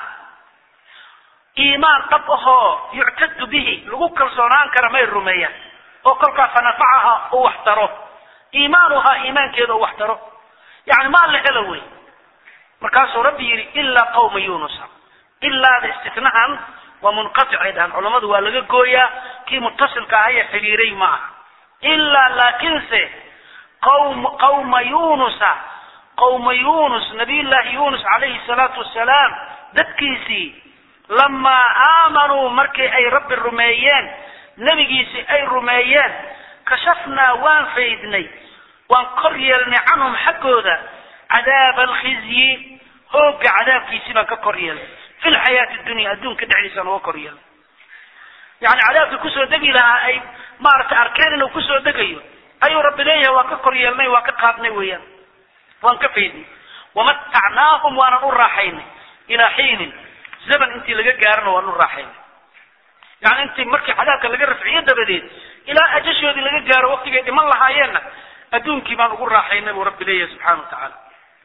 إيمان طبقه يعتد به لقوك الصنان كرمي الرميان وقلك فنفعها هو احتره إيمانها إيمان كيدو واحتره يعني ما اللي حلوي مركز ربي إلا قوم يونس إلا الاستثناء ومنقطع عن علماء والغا قويا كي متصل كهي حريري معه إلا لكنسه قوم قوم يونس قوم يونس نبي الله يونس عليه الصلاة والسلام دكيسي لما آمنوا مركي أي رب الرميان نبيسي أي رميان كشفنا وان فيدني وان قريلني عنهم حقودا عذاب الخزي هو عذاب كيسي ما كقريل في الحياة الدنيا دون كدعي سنة وقريل يعني عذاب كسر دقي لها أي مارت أركان وكسر دقي أي رب ليه وكقريلني وكقابني ويان وانكفيني ومتعناهم وانا نراحين الى حين زمن انت لقى قارنا وانا نراحين يعني انت مركي حداك لقى رفعية دبدين الى اجشو دي لقى قار وقت قيد من الله هاينا ادونك ما نقول راحين ورب ليه سبحانه وتعالى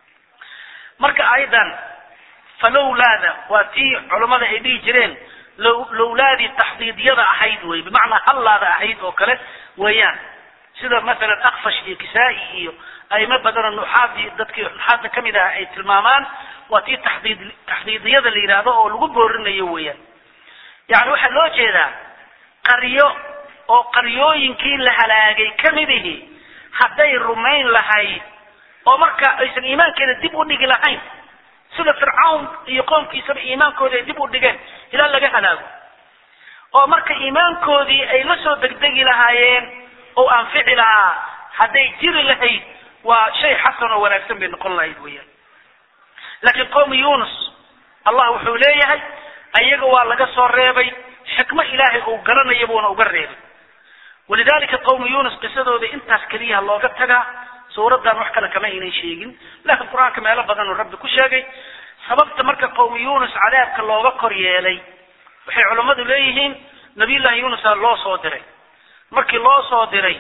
مركي ايضا فلولا ذا واتي علماء ايدي جرين لو لولا دي تحديد يضع احيد وي بمعنى هلا ذا احيد وكله ويان سيدا مثلا اقفش في كسائي أي ما بدل النحاة ضدك النحاة كمدة أي تلمامان وتي تحديد تحديدية اللي هذا أو الجبر يويا يعني واحد لو كذا قريو أو قريو يمكن لهلاقي كمده حتى الرومين لهاي أو مركا إيش الإيمان كده دبوا نيجي لهاي سيد فرعون يقوم في سب إيمان كده دبوا نيجي إلى اللي هلاقه أو مركا إيمان كده أي لسه دقدقي لهايين أو أنفعلها حتى يجري لهاي وشيء حسن ونكتم بنقول الله يدويا laakiin qowmi yunus allah wuxuu leeyahay ayaga waa laga soo reebay xikmo ilaahay uu garanayo buuna uga reebay walidaalika qowmi yunus qisadooda intaas kaliya looga tagaa suuradan wax kale kama inay sheegin laakiin quraanka meelo badan oo rabbi ku sheegay sababta marka qowmi yunus cadaabka looga kor yeelay waxay culimadu leeyihiin nabiyullaahi yunus loo soo diray markii loo soo diray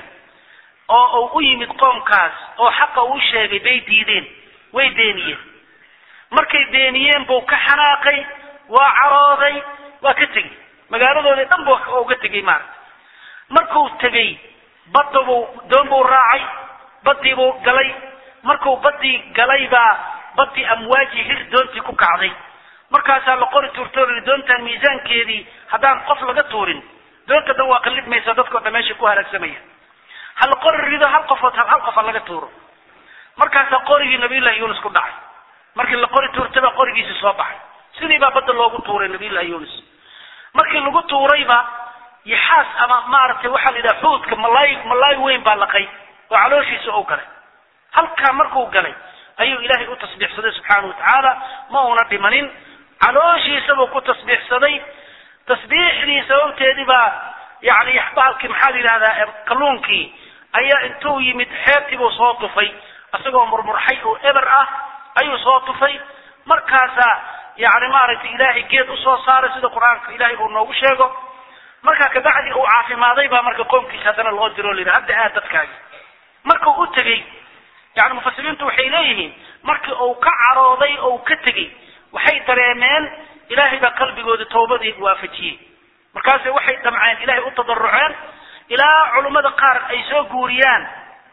oo uu u yimid qoomkaas oo xaqa uu sheegay bay diideen way beeniyeen markay beeniyeen buu ka xanaaqay waa carooday waa ka tegey magaaladooda dhan buu uga tegey maarta markuu tegey badda buu doon buu raacay baddii buu galay markuu baddii galay baa baddii amwaaji hir doontii ku kacday markaasaa la qori tuurtoori doontaan miisaankeedii haddaan qof laga tuurin doonta dhan waa qallib maysa dadkoo dhan meesha ku halaagsamaya hal qori rido hal qofood hal qofa laga tuuro markaasaa qorigii nabiyullaahi yunus ku dhacay markii la qori tuurtaba qorigiisi soo baxay sidii baa badda loogu tuuray nabiyullaahi yunus markii lagu tuurayba yaxaas ama maaragtay waxaa la yidhaha xuudka malaay malaay weyn baa laqay oo calooshiisa u galay halkaa markuu galay ayuu ilaahay u tasbiixsaday subxaanahu watacaala ma una dhimanin calooshiisabuu ku tasbiixsaday tasbiixdii sababteedii baa yani yaxbaalkii maxaa la yidhahdaa kalluunkii ayaa intuu yimid xeebtii buu soo tufay isagoo murmurxay oo eber ah ayuu soo tufay markaasaa yani maaragtay ilaahay geed usoo saaray sida qur-aanka ilaahay uu noogu sheego markaa kabacdi uu caafimaaday baa marka qoomkiisa haddana loo diro la yidhaha hadda aad dadkaagi markuu u tegey yani mufasiriintu waxay leeyihiin markii uu ka carooday oo ka tegey waxay dareemeen ilaahay baa qalbigooda tawbadii waafajiyey markaasay waxay damceen ilaahay u tadarruceen ilaa culummada qaar ay soo guuriyaan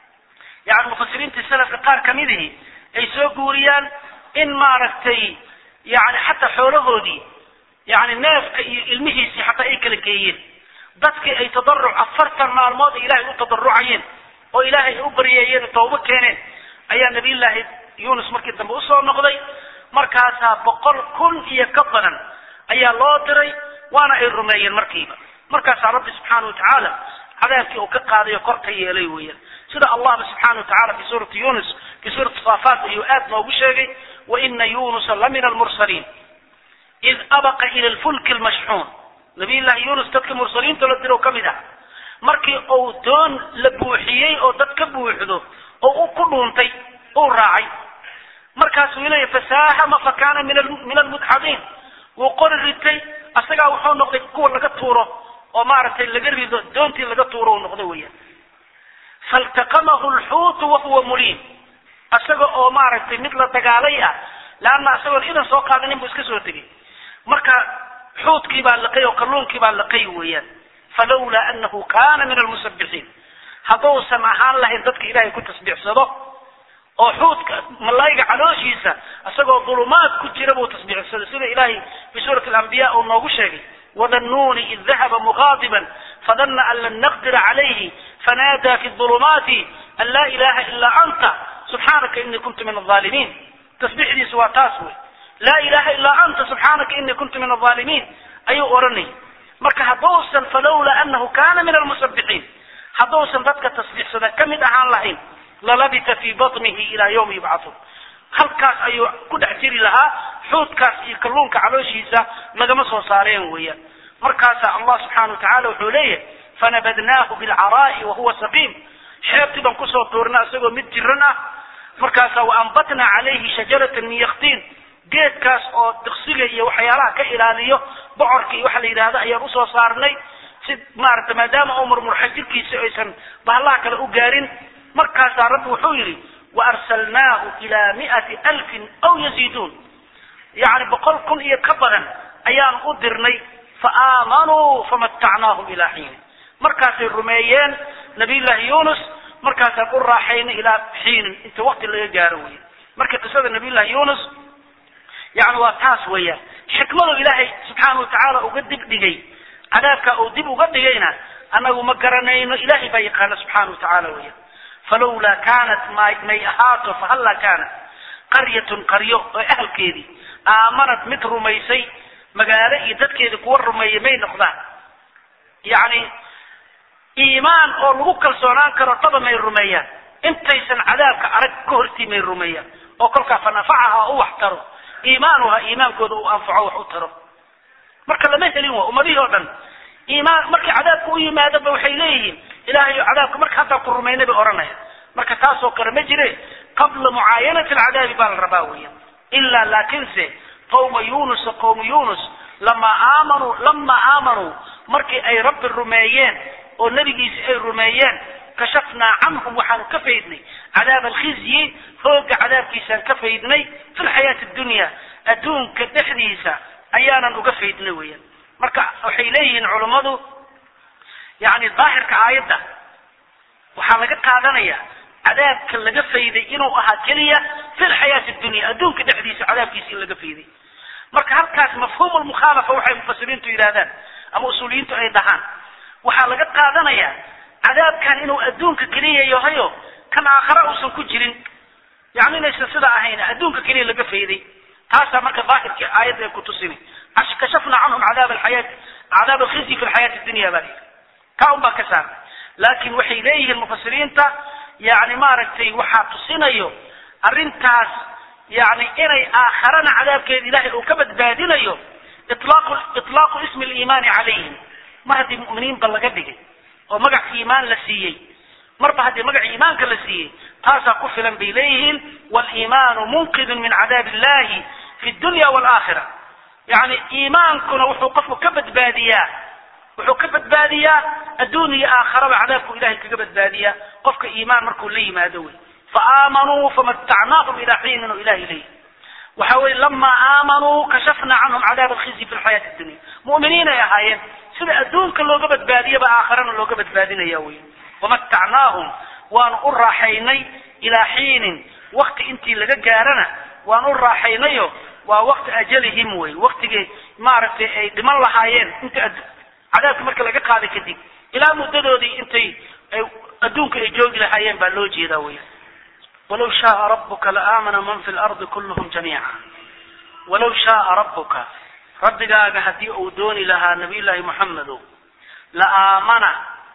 yani mufasiriintii salafka qaar kamidihii ay soo guuriyaan in maaragtay yani xataa xoolahoodii yani neefka iyo ilmihiisii xataa ay kala geeyeen dadkii ay tadarruc afartan maalmood ay ilaahay u tadarrucayeen oo ilaahay u baryeeyeen tawbo keeneen ayaa nabiyullaahi yunus markii dambe usoo noqday markaasaa boqol kun iyo ka badan ayaa loo diray waana ay rumeeyeen markiiba markaasaa rabbi subxaana watacaala cadaabkii uu ka qaaday oo kor ka yeelay weeyaan sida allahba subxaana watacaala fi suurati yunus fi suurati saafaat ayuu aad noogu sheegay waina yunusa lamina almursaliin id abaqa ila alfulki almashxuun nabiyullaahi yunus dadka mursaliinta la diro kamid ah markii uu doon la buuxiyey oo dad ka buuxdo oo uu ku dhuuntay uu raacay markaasuu leeyahay fasaahama fakana min almudxadiin wuu qori ritay asagaa wuxuu noqday kuwa laga tuuro oo maaragtay laga rido doontii laga tuuro uu noqday weeyaan faltaqamahu alxuutu wahuwa muliim asaga oo maaragtay mid la dagaalay ah laanna asagoon idan soo qaadanin buu iska soo tegey marka xuutkii baa laqay oo kalluunkii baa laqay weeyaan falawlaa anahu kana min almusabbixiin hadduusan ahaan lahayn dadka ilaahay ku tasbiixsado oo xuudka malaayga calooshiisa isagoo dulumaad ku jira buu tasbiixsaday sida ilaahay fi suurati alanbiya uu noogu sheegay wadannuuni id dahaba muqaadiban fadanna an lan naqdira calayhi fanaadaa fi dulumaati an laa ilaha ilaa anta subxaanaka inii kuntu min alظaalimiin tasbiixdiisu waa taas wey laa ilaha ilaa anta subxaanaka inii kuntu min alظaalimiin ayuu odhanayay marka hadduusan falawlaa anahu kana min almusabbixiin hadduusan dadka tasbiixsada kamid ahaan lahayn lalabita fi batnihi ilaa yawmi yubcathuun halkaas ayuu ku dhex jiri lahaa xuudkaas iyo kalluunka calooshiisa lagama soo saareen weeyaan markaasaa allah subxaana watacaala wuxuu leeyahay fanabadnaahu bilcaraa'i wahuwa saqiim xeebtii baan kusoo tuurnaa isagoo mid jiran ah markaasaa waanbatnaa calayhi shajaratan min yaktiin geedkaas oo diqsiga iyo waxyaalaha ka ilaaliyo bocorka iyo waxa la yidhahda ayaan usoo saarnay si maaragta maadaama uu murmurxay jirkiisa aysan bahlaha kale u gaarin markaasaa rabbi wuxuu yidhi waarsalnaahu ilaa mi'ati alfin aw yaziiduun yani boqol kun iyo ka badan ayaan u dirnay faaamanuu famatacnaahum ilaa xiin markaasay rumeeyeen nabiyullaahi yunus markaasaan u raaxaynay ilaa xiinin inta wakti laga gaaro weya marka qisada nabiyullaahi yunus yani waa taas weeyaan xikmadu ilaahay subxaana watacaala uga dib dhigay cadaabka uu dib uga dhigayna anagu ma garanayno ilahay baa yaqaana subxaana watacaala weeyaan falawlaa kaanat may ahaato fahallaa kaanat qaryatun qaryo oo ahalkeedii aamanad mid rumaysay magaalo iyo dadkeedii kuwa rumeeyay may noqdaan yani iimaan oo lagu kalsoonaan karo daba may rumeeyaan intaysan cadaabka arag ka hortii may rumeeyaan oo kolkaa fanafacaha u wax taro iimaanuha iimaankooda uu anfaco wax u taro marka lama helin waa ummadii oo dhan iimaan markii cadaabku u yimaadaba waxay leeyihiin ilaahay cadaabku marka hataa ku rumaynay bay oranaya marka taasoo kale ma jire qabla muaayanati alcadaab bal rabawiya illa lakinse qawm yunus qawm yunus lama aamanu lama aamanu markii ay rabbi rumeeyeen oo nabigiisa ay rumeeyeen kashafna anhum waxaan ka faydnay cadaab alkhizyi hooga cadaabkiisa ka faydnay fil hayat ad-dunya adduunka dhexdiisa ayaanan uga faydnay weeyaan marka waxay leeyihiin culimadu yaani daahirka aayada waxa laga qaadanaya cadaabka laga fayday inuu ahaa kaliya fil hayat ad-dunya adduunka dhexdiisa cadaabkiisa laga fayday marka halkaas mafhuum al-mukhalafa waxay mufassiriintu yiraahdaan ama usuuliyiintu ay dhahaan waxa laga qaadanaya cadaabkan inuu adduunka kaliya yahayo kan aakhira uusan ku jirin yaani inaysan sida ahayn adduunka kaliya laga fayday taasa marka daahirka aayada ku tusini kashafna anhum cadaab al-hayat cadaab al-khizy fi al-hayat ad-dunya bari kaum ba kasar laakin waxay leeyihiin mufassiriinta yaani maaragtay waxa tusinayo arintaas yaani inay aakhirana cadaabkeeda ilaahay uu ka badbaadinayo itlaq itlaq ism al-iimaan alayhim ma hadii mu'miniin bal laga dhigay oo magac iimaan la siiyay marba hadii magac iimaanka la siiyay taasa ku filan bay leeyihiin wal iimaan munqidh min cadaab Allah fi ad-dunya wal aakhirah يعني إيمانكنا وحقفه كبد بادية وحكبد بادية الدنيا آخرة عذابك إلهي كبد بادية قفك إيمان مركو لي ما دوي فآمنوا فمتعناهم إلى حين إلهي لي وحاول لما آمنوا كشفنا عنهم عذاب الخزي في الحياة الدنيا مؤمنين يا هايين سنة الدنيا لو قبد بادية بآخرنا لو قبد بادية يوي ومتعناهم وأن أرى حيني إلى حين وقت انتي لقى جارنا وأن أرى حيني ووقت أجلهم وي وقت ما عرفت دمان لحايين انت عذابك مركا لقى قادة كدي إلى مددو دي انت أدونك إجوج لحايين بالوجي ذوي ولو شاء ربك لآمن من في الأرض كلهم جميعا ولو شاء ربك ربك هدي أودوني لها نبي الله محمد لآمن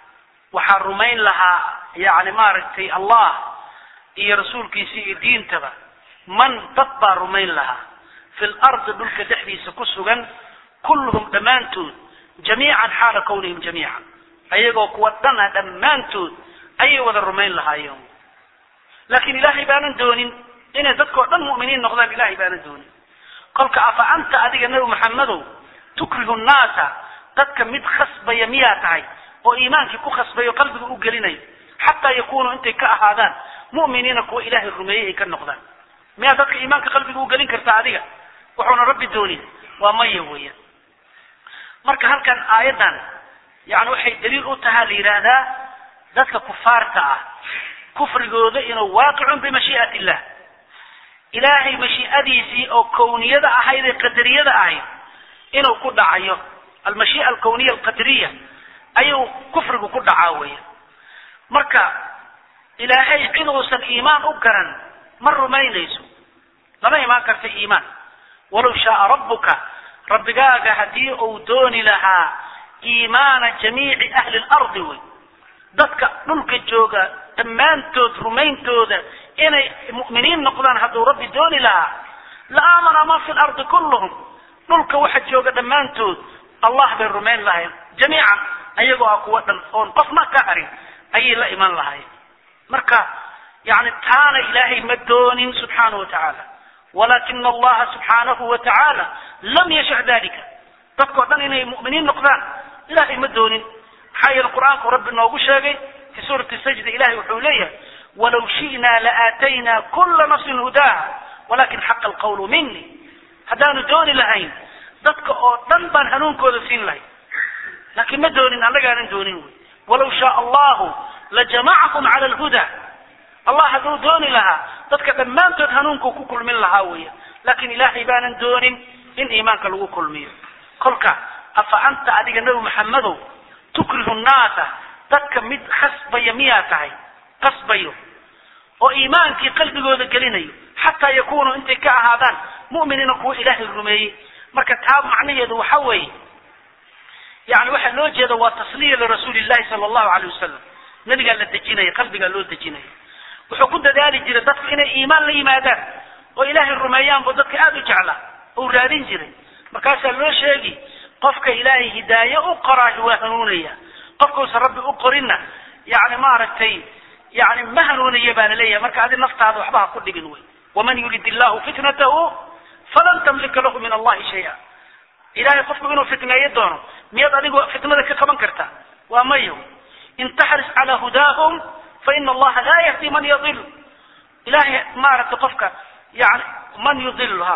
وحرمين لها يعني ما عرفت الله إيه رسولك يسي دين تبا من تطبع رمين لها في الأرض دلك دحدي سكسوغا كلهم دمانتون جميعا حال كونهم جميعا أيقوا قوتنا دمانتون أي وذا الرمين لها يوم لكن إلهي بانا دونين إن ذاتكوا دم مؤمنين نغضان إلهي بانا دونين قالك أفأنت أدق النبي محمد تكره الناس ذاتك مد خصب يمياتعي وإيمانك كو خصب يقلبك أقليني حتى يكونوا انت كأهادان مؤمنين كو إلهي الرميه كالنغضان ما ذاتك إيمانك قلبك أقلين كرتا أدق وحونا ربي دونين وميه ويا marka halkan aayadan yaani waxay daliil u tahay liiraada dadka kufaarta ah kufrigooda inuu waaqicun bi mashii'ati illah ilaahi mashii'adiisi oo kowniyada ahayd ee qadariyada ahayd inuu ku dhacayo al mashii'a al kawniya al qadariya ayuu kufrigu ku dhacaa marka ilaahay inuusan iimaan u garan mar rumaynayso lama iimaan karta iimaan ولو شاء ربك ربك هدي أو دوني لها إيمان جميع أهل الأرض وي ذاتك نلك الجوغة تمان تود رمين تود إن مؤمنين نقضان هدو ربي دوني لها لآمن ما في الأرض كلهم نلك واحد جوغة تمان تود الله بالرمين لها جميعا أيضا قوة قفنا كهري أي لا إيمان لها مركا يعني تعالى إلهي مدون سبحانه وتعالى ولكن الله سبحانه وتعالى لم يشاء ذلك تذكر أن المؤمنين نقضان إلهي مدون حي القرآن ربنا وقشاقي في سورة السجدة إلهي وحوليه ولو شئنا لآتينا كل نفس هداها ولكن حق القول مني هدان دوني لهين تذكر أن هنون كودسين لهي لكن مدون أن لقى دوني ولو شاء الله لجمعكم على الهدى الله هدو دوني لها تذكر ما أنت هنونك كل من لهاوية لكن إلهي بانا دون إن إيمانك لغو كل مية قلك أفأنت أديك النبي محمد تكره الناس تذكر مد خصب يمياتي قصبيه وإيمانك قلبك وذكريني حتى يكونوا انت كهذا مؤمنين قوة إلهي الرمي مركة هذا معنى يدو حوي يعني واحد لو جيدا وتصلية لرسول الله صلى الله عليه وسلم نبي قال للدجيني قلبي قال له الدجيني وحكود ذلك جيدا تدخل إنا إيمان لإيمادا oo ilaahay rumeeyaan buu dadka aad u jeclaa oo raadin jiray markaas loo sheegi qofka ilaahay hidaayo u qoray waa hanuunaya qofka rabbi u qorina yaani ma aragtay yaani ma hanuunaya baan leeyahay marka aad naftaada waxba ku dhigin way waman yuridillahu fitnatahu falan tamlika lahu min allahi shay'a ilaahay qofku inuu fitneeyo doono miyad adigu fitnada ka qaban karta waa mayo in tahris ala hudahum fa inna allaha la yahdi man yadhil ilaahay ma aragtay qofka yaani man yudhilha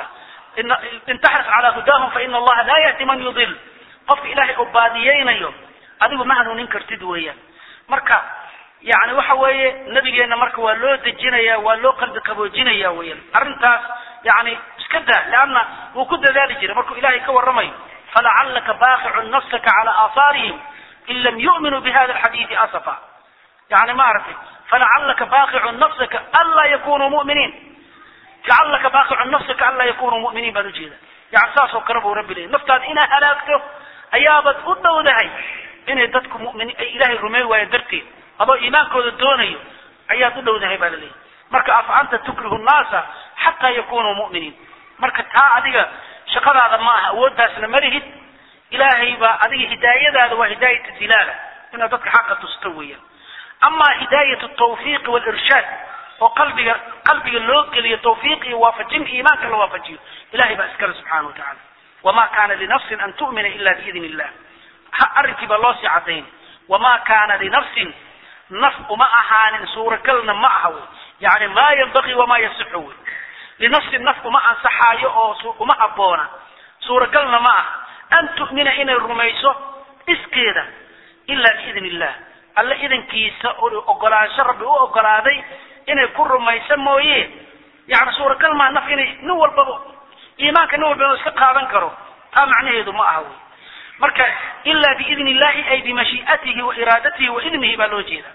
in tahris ala hudahum fa inna allaha la yahdi man yudhil qofka ilaahay u baadiyaynayo adigu ma hanuunin kartid weeyaan marka yaani waxa weeye nabigeena marka waa loo dejinaya waa loo qalbi qaboojinaya weeyaan arintaas yaani iska daa laana uu ku dadaali jiray markuu ilaahay ka waramay fala'allaka baaqi'un nafsaka ala aatharihim in lam yu'minu bihadha alhadith asafa yaani ma arfi fala'allaka baaqi'un nafsaka alla yakunu mu'minin la'allaka baaqi'un nafsaka alla yakunu mu'minin badujida yaani saaso karabu rabbi leey naftaad ina halaagto ayaabad u dhowdahay inay dadku mu'miniin ay ilaahay rumeey waay dartii aba iimaankooda doonayo ayaad u dhowdahay baa leey marka af anta tukrihu naasa hatta yakunu mu'minin marka taa adiga shaqadaada ma aha awoodaasna marihid ilaahay ba adiga hidaayadaada waa hidaayada dilala ina dadka xaq tusto weeyaan ama hidaayatu tawfiiq wal irshad oo qalbiga qalbiga loo geliyo tawfiiq iyo waafajin iimaanka la waafajiyo ilaahay ba iskala subhanahu wa ta'ala wama kana li nafsin an tu'mina illa bi idhnillah arrintii ba loo sii cadeyn wama kana li nafsin naf uma ahaanin suurakalna ma aha yaani ma yanbaghi wama yasihhu li nafsin naf uma ansaxayo oo uma aboona suurakalna ma aha an tu'mina ina rumayso iskeeda illa bi idhnillah alla idankiisa oo ogolaansho rabbi u ogolaaday inay ku rumayso mooyee yaani suurakal ma naf inay nin walba iimaanka nin walba iska qaadan karo taa macnaheedu ma aha marka illa bi idhnillah ay bi mashi'atihi wa iradatihi wa idnihi ba loo jeeda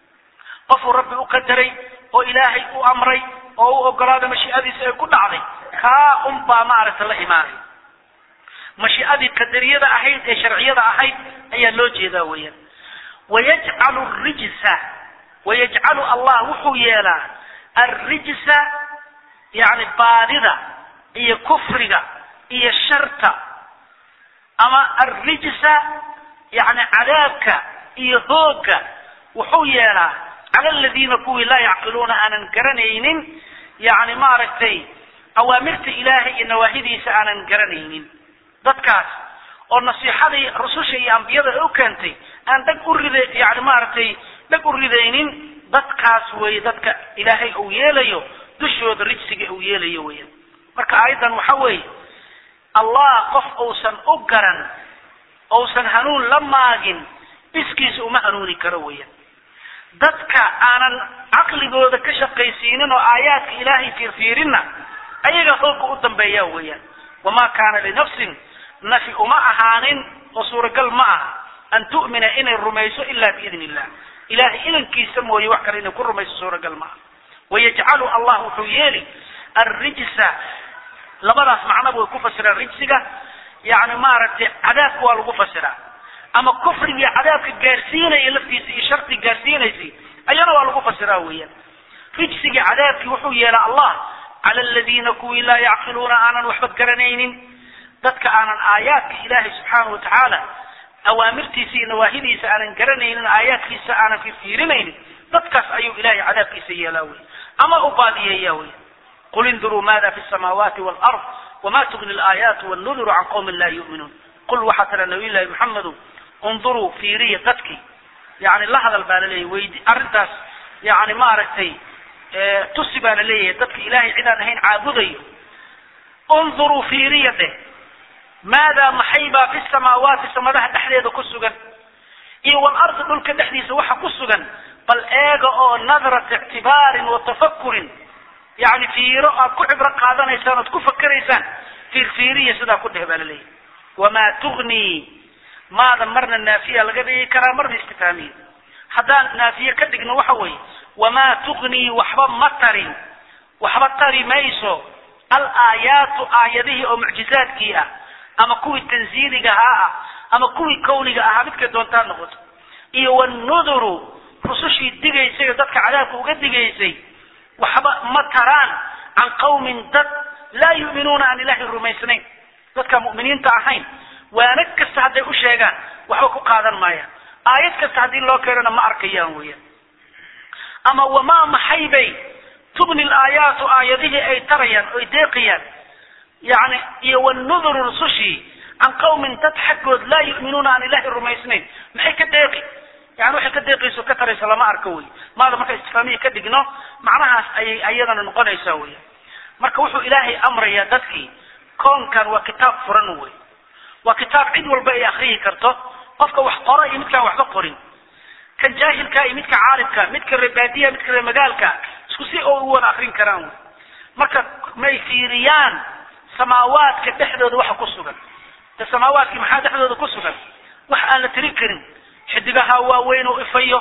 qof rabbi u qadaray oo ilaahay u amray oo u ogolaaday mashi'adiisa ay ku dhacday ka um ba ma aragta la iimaanay mashi'adii qadariyada ahayd ee sharciyada ahayd ayaa loo jeedaa weeyaan wayaj'alu ar-rijsa wayaj'alu Allah wuxuu yeelaa ar-rijsa yaani baadida iyo kufriga iyo sharta ama ar-rijsa yaani cadaabka iyo hooga wuxuu yeelaa على الذين كوي لا يعقلون أن قرنين يعني ما ركتي أوامرت إلهي النواهدي سأنا قرنين ذاتكاس والنصيحة لي رسوشي أنبياء أو كنتي أن تقول يعني ما ركتي تقول ردينين ذاتكاس وذاتك إلهي أو يليو دشوا الرجسي أو يليو مركا أيضا محوي الله قف أوسن أقرن أوسن هنون لما أجن إسكيس وما هنوني كرويا dadka aanan aqligooda ka shaqaysiinin oo aayaadka ilaahay fiirfiirina ayaga xog u dambeeya weeyaan wama kana li nafsin nafi uma ahaanin oo suuragal ma aha an tu'mina in rumayso illa bi idhnillah ilaahi ilankiisa mooyee wax kale in ku rumayso suuragal ma wayaj'alu allah huyeli ar-rijsa labadaas macna buu ku fasiraa rijsiga yaani maaragtay cadaabku waa lagu fasiraa ama kufriga cadaabka gaarsiinaya laftiisa iyo sharti gaarsiinaysi ayana waa lagu fasiraa weeyaan rijsiga cadaabki wuxuu yeelaa Allah ala alladina kuwi la yaqiluna anan waxba garanaynin dadka aanan aayaadka ilaahi subhanahu wa ta'ala awaamirtiisa iyo nawaahidiisa aanan garanaynin aayaadkiisa aanan fiirinaynin dadkaas ayuu ilaahi cadaabkiisa yeelaa weey ama u baadiyeeyaa weey qul induru maada fi samawati wal ard wama tughni al ayat wan nuduru an qawmin la yu'minun qul wa hatta nabiyyi muhammad انظروا في ريقتك يعني لحظة الباللية ويدي أرنتاس يعني ما رأيتي اه تصب باللية تبك إلهي عدان هين عابدي انظروا في ريقته ماذا محيبا في السماوات السماء تحليد كسوغا إيه والأرض دولك تحديث وحا كسوغا بل ايغا نظرة اعتبار وتفكر يعني في رؤى كعب رقادان يسان تكفكر يسان في الفيرية سدا كده باللية وما تغني ماذا مرنا النافية لقد كرا مرنا استفهامية حتى نافية كدقنا وحوي وما تغني وحبا مطر وحبا طري ميسو الآيات آياته أو معجزات كيها أما كوي تنزيلي قهاء أما كوي كوني قهاء بتك دونتان نغط إيه والنذر رسوشي الدقايسي وددك عذابك وقد دقايسي وحبا مطران can qawmin dad laa yu'minuuna aan ilaahay rumaysnayn dadka mu'miniinta ahayn waana kasta hadday u sheegaan waxba ku qaadan maayaan aayad kasta haddii loo keenana ma arkayaan weeyaan ama wamaa maxay bay tubni alaayaatu aayadihii ay tarayaan oy deeqayaan yani iyo wanuduru rusushii can qawmin dad xaggood laa yu'minuuna aan ilaahay rumaysnayn maxay ka deeqi yani waxay ka deeqayso ka taraysa lama arko wey maada marka istifaamiya ka dhigno macnahaas ayay ayadana noqonaysaa wey marka wuxuu ilaahay amraya dadkii koonkan waa kitaab furan wey waa kitaab cid walba ay akriyi karto qofka wax qora iyo midkaan waxba qorin kan jaahilka iyo midka caalimka midka reebaadiya midka reer magaalka isku si oo u wada akrin karaan wey marka may fiiriyaan samaawaadka dhexdooda waxa ku sugan ta samaawaadkii maxaa dhexdooda ku sugan wax aan la tirin karin xidigaha waaweyn oo ifayo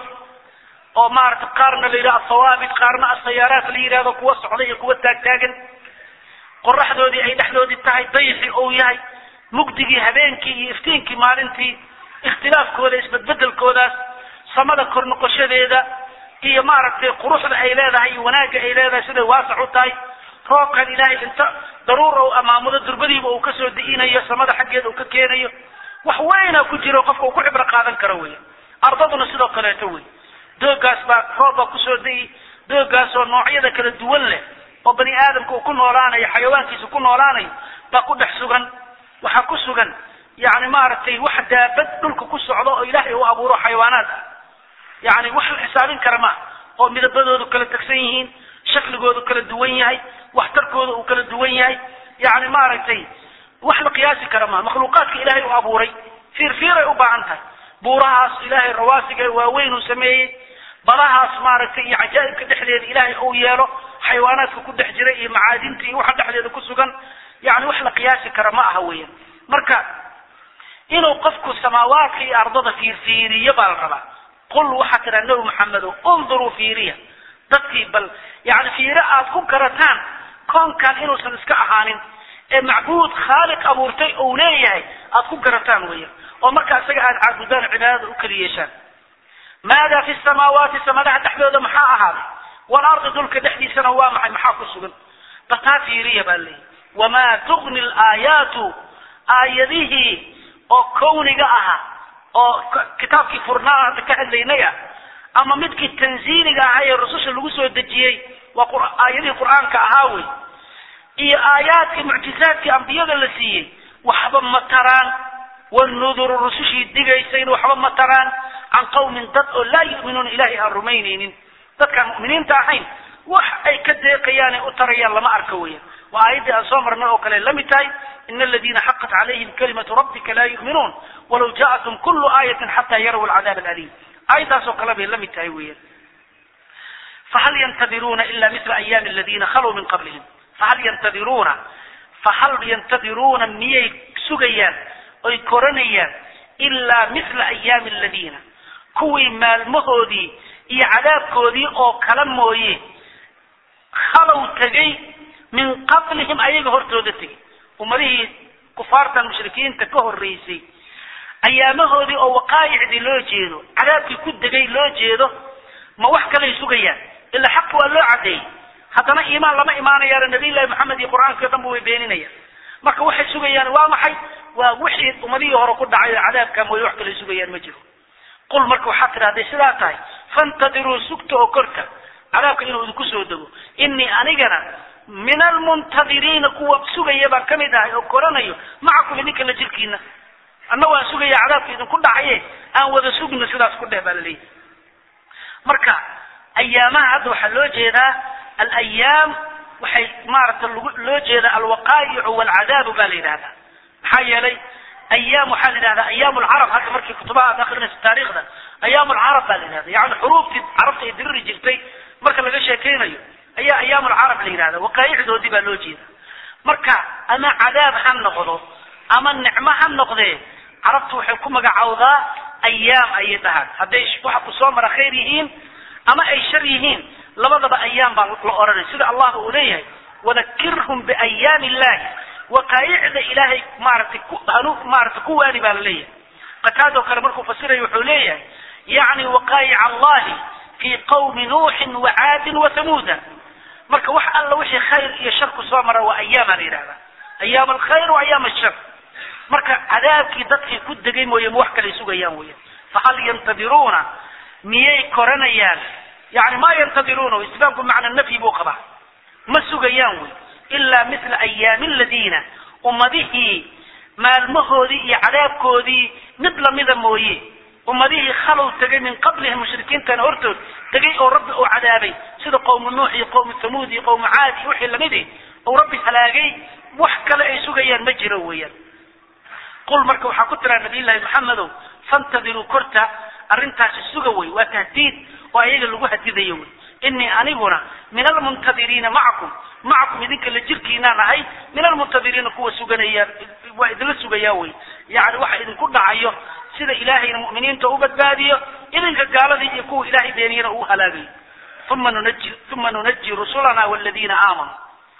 oo maaragtay qaarna la yidhaha asawaabit qaarna asayaaraat la yidhahdo kuwa socda iyo kuwa taagtaagan qoraxdoodii ay dhexdoodii tahay dayixii ou yahay mugdigii habeenkii iyo iftiinkii maalintii ikhtilaafkooda isbedbedelkoodaas samada kor noqoshadeeda iyo maaragtay quruxda ay leedahay iyo wanaagga ay leedahay siday waasac u tahay roobkan ilaahay inta daruur ou amaamudo durbadiiba uu kasoo di'inayo samada xaggeeda uu ka keenayo wax weyna ku jiro qofka uu ku cibro qaadan karo wey ardaduna sidoo kaleeto wey doogaas baa roob baa kusoo di'i doogaas oo noocyada kala duwan leh oo bani aadamka uu ku noolaanayo xayawaankiisa ku noolaanayo baa ku dhex sugan waxaa ku sugan yani maaragtay wax daabad dhulka ku socdo oo ilaahay uu abuuro xayawaanaad ah yani wax la xisaabin kara ma oo midabadoodu kala tagsan yihiin shakligoodu kala duwan yahay waxtarkooda uu kala duwan yahay yani maaragtay wax la qiyaasi kara ma makhluuqaadka ilaahay uu abuuray fiirfiiray u baahan tahay buurahaas ilaahay rawaasiga waaweyn uu sameeyey badahaas maaragtay iyo cajaa'ibka dhexdeeda ilaahay uu yeelo xayawaanaadka ku dhex jira iyo macaadinta iyo waxa dhexdeeda ku sugan yani wax la qiyaasi kara ma aha weeyaan marka inuu qofku samaawaadka iyo ardada fiirfiiriyo baa la rabaa qul waxaa tiraa nabi maxamedo unduruu fiiriya dadkii bal yani fiire aad ku garataan koonkan inuusan iska ahaanin ee macbuud khaaliq abuurtay ou leeyahay aad ku garataan weeyaan oo marka isaga aad caabudaan cibaadada u kala yeeshaan maada fi samaawaati samadaha dhexdooda maxaa ahaaday walardi dhulka dhexdiisana waa maxay maxaa ku sugan bataa fiiriya baa leeyahy wamaa tugni alaayaatu aayadihii oo kawniga aha oo kitaabkii furnaa hadda ka hadlaynay ah ama midkii tanziiliga ahaa ee rususha lagu soo dejiyey waa aayadihii qur'aanka ahaa wey iyo aayaadkii mucjizaadkii ambiyada la siiyey waxba ma taraan wanuduru rusushii digaysayna waxba ma taraan can qawmin dad oo laa yu'minuuna ilaahay aan rumaynaynin dadkaan mu'miniinta ahayn wax ay ka deeqayaan ay u tarayaan lama arka weeyaan waa aayaddii aan soo marnay oo kale lamid tahay ina aladiina xaqat calayhim kalimatu rabbika laa yu'minuun walaw ja'atum kullu aayatin xataa yaraw alcadaab alaliim aayaddaas oo kale bay lamid tahay weeyaan fahal yantadiruuna ila mithla ayaami aladiina khaluu min qablihim fahal yantadiruuna fahal yantadiruuna miyay sugayaan oy koranayaan ilaa mithla ayaami aladiina kuwii maalmahoodii iyo cadaabkoodii oo kala mooye khalow tegay min qablihim ayaga hortooda tegay ummadihii kufaartan mushrikiinta ka horreysay ayaamahoodii oo waqaa'icdii loo jeedo cadaabkii ku degay loo jeedo ma wax kalay sugayaan ilaa xaq waa loo cadeeyey haddana iimaan lama imaanayaano nabiyullaahi maxamed iyo qur-aankii dhanba way beeninayaan marka waxay sugayaan waa maxay waa wixii ummadihii hore ku dhacay oo cadaabka mooye wax kalay sugayaan ma jiro qul marka waxaa tidhi hadday sidaa tahay fantadiruu sugta oo korka cadaabka inuu idinku soo dego inii anigana min almuntadiriina kuwa sugaya baan kamid ahay oo koranayo macakum idinka la jirkiina anna waan sugaya cadaabka idinku dhacaye aan wada sugno sidaas ku dheh baa laleeyahy marka ayaamaha hadda waxaa loo jeedaa alayaam waxay maaragta loo jeedaa alwaqaa'icu waalcadaabu baa la yidhahdaa maxaa yeelay ayaam waxaa la yidhahdaa ayaam alcarab hadda markii kutubaha aad akrinayso taariikhda ayaam alcarab baa la yidhahda yani xuruuftii carabta ay diriri jirtay marka laga sheekaynayo ayaa ayaam alcarab la yidhahda waqaa'icdoodii baa loo jeeda marka ama cadaab ha noqdo ama nicmo ha noqdee carabtu waxay ku magacawdaa ayaam ayay dhahaan hadday waxa ku soo mara khayr yihiin ama ay shar yihiin labadaba ayaam baa la oranay sida allah uu leeyahay wadakirhum biayaami illahi waqaa'icda ilaahay maaragtay ku hanu maaragtay ku waani baa la leeyahay qataadoo kale markuu fasirayo wuxuu leeyahay yacni waqaa'ic allahi fi qawmi nuuxin wacaadin wathamuuda marka wax alla wixii khayr iyo shar ku soo mara waa ayaama la yiraahdaa ayaam alkhayr wa ayaam alshar marka cadaabkii dadkii ku degay mooyee wax kale sugayaan weeyaan fahal yantadiruna miyay koranayaan yani ma yantadiruna isbaabku macna nafi buu qaba ma sugayaan wey illa mithla ayaam alladina ummadihi maalmahoodii iyo cadaabkoodii mid lamida mooyee ummadihi khalow tagay min qablihim mushrikiintan hortood tagay oo rabbi oo cadaabay sida qowm nuux iyo qowm thamuud iyo qowm aad iyo wixii lamidi oo rabbi halaagay wax kale ay sugayaan ma jiro weeyaan qul marka waxa ku tiraa nabi ilaahi maxamedow fantadiru korta arintaasi suga way waa tahdiid oo ayaga lagu hadidayo way inni aniguna min almuntadiriina ma'akum ma'akum idinka la jirkiina nahay min almuntadiriina kuwa suganaya waa idin sugaya way yaani waxa idin ku dhacayo sida ilaahayna mu'miniinta u badbaadiyo idinka gaaladii iyo kuwa ilaahay beeniyana uu halaagay thumma nunajji thumma nunajji rusulana walladina aamanu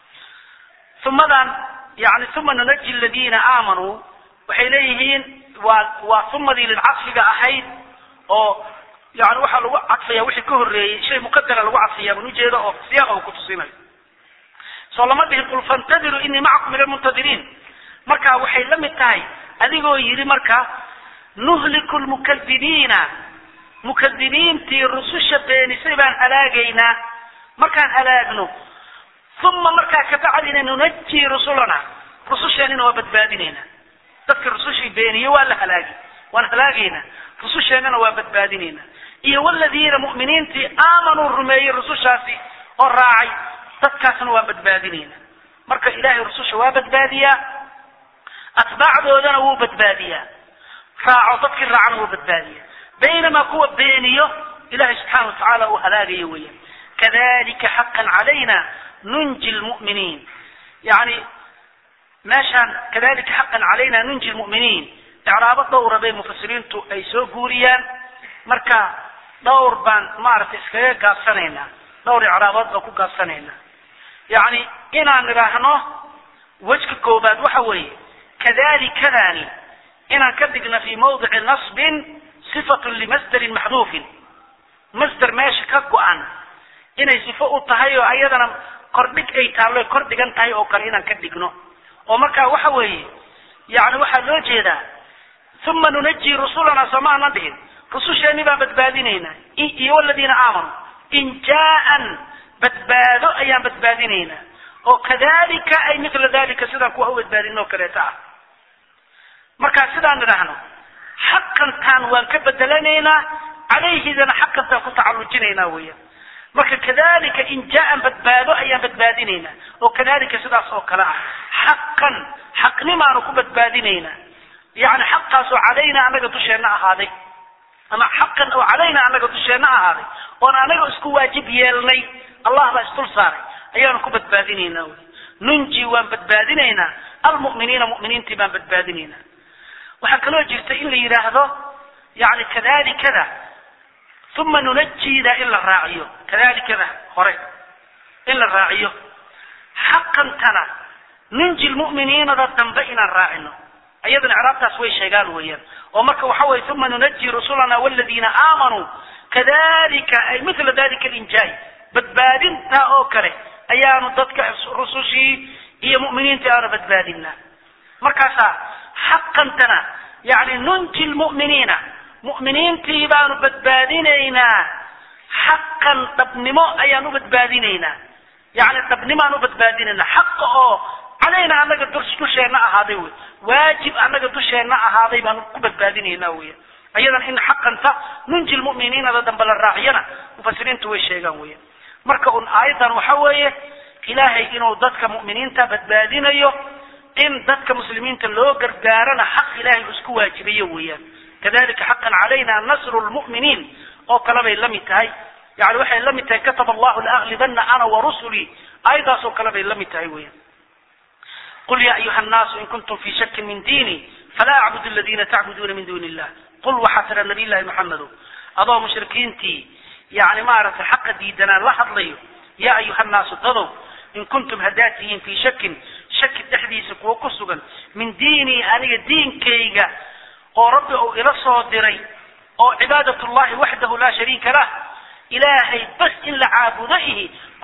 thumma dan yani thumma nunajji alladina aamanu waxay leeyihiin waa waa thummadii lilcasfiga ahayd oo يعني waxa lagu cadfaya wixii ka horeeyay shay muqaddara lagu cadfaya ma ujeedo oo siyaaq oo ku tusinayo salama bihi qul fantadiru inni ma'akum min almuntadirin marka waxay la mid tahay adigoo yiri marka nuhlikul mukaththibina mukaththibinti rususha beenisay baan halaagayna markaan halaagno thumma marka ka bacdina nunajji rusulana rusushana waa badbaadinayna dadka rusushi beeniyo waa la halaagay waan halaagayna rusushana waa badbaadinayna iyo walladina mu'miniinti aamanu rumeeyay rusushaasi oo raacay dadkaasna waa badbaadinayna marka ilaahay rususha waa badbaadiya atbacdoodana wuu badbaadiya raaco dadkii raacana wuu badbaadiya baynama kuwa beeniyo ilaahay subhanahu wa ta'ala uu halaagayo weeyaan kadhalika haqqan alayna nunji almu'minin yani meeshan kadhalika haqqan alayna nunji almu'minin i'raab dawra bay mufassiriintu ay soo guuriyaan marka dawr baan maartay iskaga gaabsanayna dawr i'raabaad oo ku gaabsanayna yani inaan niraahno wajka koobaad waxa weeye kadhalika dani inaan ka digna fi mawdic nasb sifatu limasdar mahdhuf masdar meesha ka go'an inay sifo u tahay oo ayadana kordhig ay taalo kordhigan tahay oo kale inaan ka digno oo marka waxa weeye yani waxa loo jeedaa ثم ننجي رسولنا سمعنا بهم رسولنا بان بدبادينينا إيه والذين آمنوا إن جاء بدبادوا أيام بدبادينينا وكذلك أي مثل ذلك سيدا كوهو بدبادينو كريتا مركا سيدا نرحنا حقا كان وانكبدلنينا عليه إذن حقا تكون تعرجينينا ويا مركا كذلك إن جاء بدبادوا أيام بدبادينينا وكذلك سيدا صوكلا حقا حق نما نكون بدبادينينا يعني حقا سو علينا أنك تشينا هذه أما حقا أو علينا أنك تشينا هذه وأنا أنك اسكو واجب يلني الله لا يستل صاري أيانا كو بدبادينينا ننجي وان بدبادينينا المؤمنين مؤمنين تبان بدبادينينا وحكا جرت إلا يراهدو يعني كذلك كذا ثم ننجي ذا إلا الراعي كذلك كذا خريط إلا الراعي حقا تنا ننجي المؤمنين ذا تنبئنا الراعي أيضا عرابتها سوي شيئان ويان ومركا وحوي ثم ننجي رسولنا والذين آمنوا كذلك أي مثل ذلك الإنجاي بدبادين تا أوكره أيان ضدك رسوشي هي مؤمنين تأنا بدبادنا مركا حقا تنا يعني ننجي المؤمنين مؤمنين تيبان بدبادينينا حقا تبنمو أيان بدبادينينا يعني تبنما بدبادينينا حقه علينا أنك درس تشينا هذا واجب أنك تشينا هذا بان كبدبادينينا ويا أيضا إن حقا ننجي المؤمنين هذا دنبل الراعينا مفسرين توي شيئا ويا مركا أيضا وحوية إلهي إنه ضدك مؤمنين تبدبادينيو إن ضدك مسلمين تلو قردارنا حق إلهي اسكو واجبية ويا كذلك حقا علينا نصر المؤمنين أو كلام لم يتهي يعني وحي لم يتهي كتب الله لأغلبن أنا ورسلي أيضا سو كلام لم يتهي ويا قل يا أيها الناس إن كنتم في شك من ديني فلا أعبد الذين تعبدون من دون الله قل وحسر النبي الله محمد أضاء مشركين تي يعني ما عرف الحق ديدنا لحظ لي يا أيها الناس تضوا إن كنتم هداتهم في شك شك تحديثك وقصوا من ديني أنا دين كيغا أو ربي أو إلى صادري أو عبادة الله وحده لا شريك له إلهي بس إلا عابده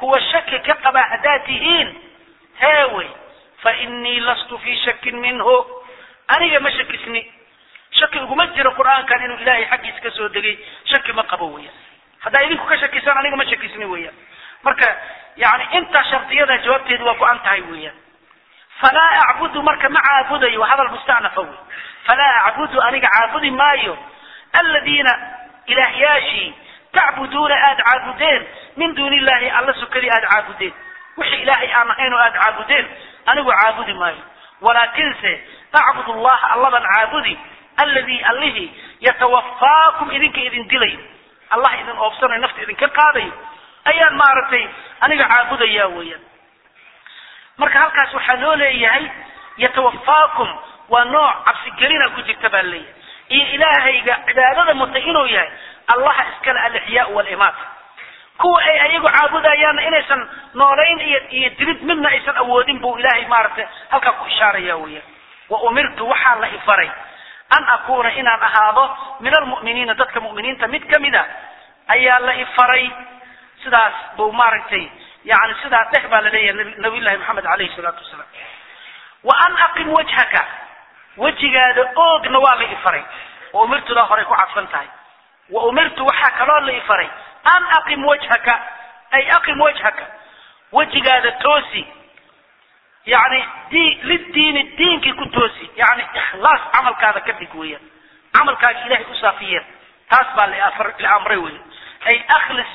كوا شك كقبا عداتهين هاوي فإني لست في شك منه أنا ما شكسني شك مجر القرآن كان إنه إلهي حقي سكسو دقي شك ما قبوية هذا يدينكو كشكسان أنا ما شكسني ويا مركا يعني أنت شرطية جوابتي دوابو أنت هاي ويا فلا أعبد مركا ما عابدي وهذا المستعنف هو فلا أعبد أنا عابدي مايو الذين إلهياشي تعبدون آد عابدين من دون الله الله سكري آد عابدين وحي إلهي أنا حين آد عابدين أنا عابدي مايو ولكن سي أعبد الله الله من عابدي الذي الله يتوفاكم إذنك إذن دلي الله إذن أبصر نفس إذن كقاضي أيان مارتي أنا عابدي يا ويا marka halkaas waxa loo leeyahay yatawafaakum wa nooc absigelina ku jirta balay iyo ilaahayga cibaadada mutaynoo yahay allah iskala al-ihya wal imat kuwa ay ayagu caabudayaan inaysan nooleyn iyo dibid midna aysan awoodin buu ilaahay maartay halka ku ishaaraya weeya wa umirtu waxa la ifaray an akuna inaan ahaado min al-mu'miniina dadka mu'miniinta mid kamida ayaa la ifaray sidaas buu maartay يعني سيدا تحبى لدي نبي الله محمد عليه الصلاة والسلام وأن أقم وجهك وجهك هذا أوق نوالي إفري وأمرت له فريق عفنتهي وأمرت وحاك الله إفري أن أقم وجهك أي أقم وجهك وجهك هذا توسي يعني دي للدين الدين كي كنت توسي يعني إخلاص عملك هذا كدك ويا عملك هذا إلهي أصافير تاسبع لأمري أي أخلص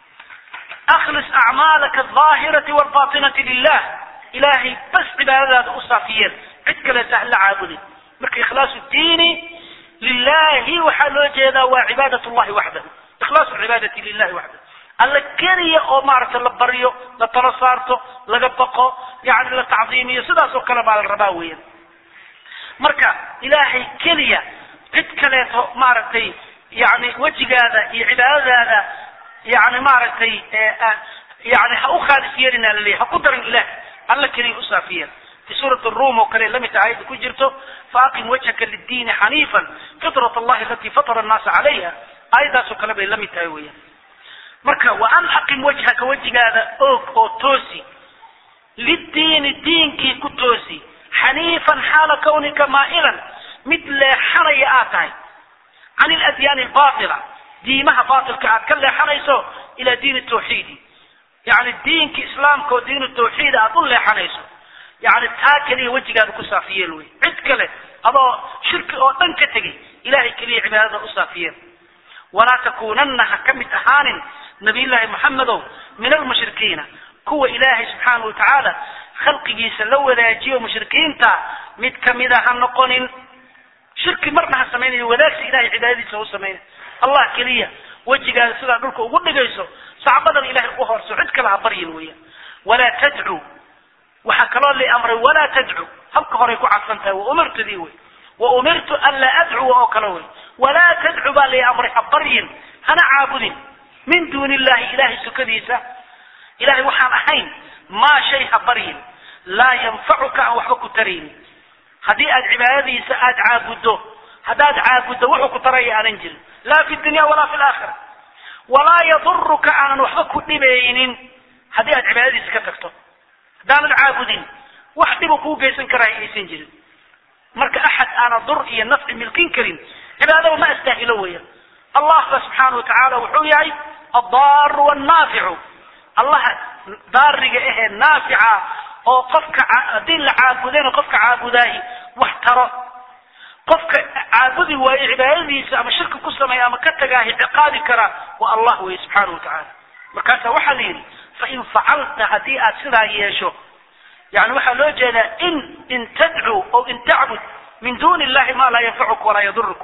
أخلص أعمالك الظاهرة والباطنة لله إلهي بس عبادة أصافير عدك لا سهل عابدي مرك إخلاص الدين لله وحلو جيدا وعبادة الله وحده إخلاص العبادة لله وحده الله كريه أو مارة لبريو لتنصارته لقبقه يعني لتعظيمه صدا سو كلام على الرباوية مرك إلهي كريه عدك لا مارتي يعني وجه هذا عبادة هذا يعني مارتي يعني هأخالف يرنا للي هقدر إله الله كريم أصافيا في سورة الروم وكريم لم يتعايد كجرته فأقم وجهك للدين حنيفا فطرة الله التي فطر الناس عليها أيضا سكلبه لم يتعاويا مركا وأن أقم وجهك وجه هذا أوك أو توسي للدين الدين كي كتوسي حنيفا حال كونك مائلا مثل حري آتاي عن الأديان الباطلة ديمها باطل كعاد كلا حنيسو إلى دين التوحيد يعني الدين كإسلام كو دين التوحيد أطل حنيسو يعني تاكلي وجهك هذا كسافية لوي عدكله هذا شرك أو تنكتجي إلهي كلي عبادة أصافية ولا تكونن حكمت أهان نبي الله محمد من المشركين كو إلهي سبحانه وتعالى خلقه سلو ذا يجيو مشركين تا متكمدة هنقون شرك مرنا سمين وذاك إلهي عبادة سو سمين الله كليه وجهك هذا سلا نلقى وقلنا جيسو صعبنا إلهي الأخر سعدك لها برين ويا ولا تدعو وحكرا لأمر ولا تدعو هبك هريكو عفنتها وأمرت ذيوي وأمرت ألا أدعو وأكلوي ولا تدعو لأمر حبرين أنا عابد من دون الله إلهي سكديسة إلهي وحام أحين ما شيء حبرين لا ينفعك أو حبك ترين هذه العبادة سأد عابده هذا عابده وحك تري أنجل لا في الدنيا ولا في الآخرة ولا يضرك أن وحبك نبيين هذه العبادة سكتكتب دام العابدين وحدبكو جيسن كراهي سنجل مرك أحد أنا ضر إيا النفع ملكين كريم عبادة وما أستاهلويا الله سبحانه وتعالى وحوياي الضار والنافع الله دار إيه النافع أو قفك دين العابدين وقفك عابداي واحترى قفك عابدي وعبادي أما شرك كسلم يا مكتجاه عقابي كرا والله هو سبحانه وتعالى مكاسة وحلين فإن فعلت هديئة سلا يشو يعني وحلو جنا إن إن تدعو أو إن تعبد من دون الله ما لا ينفعك ولا يضرك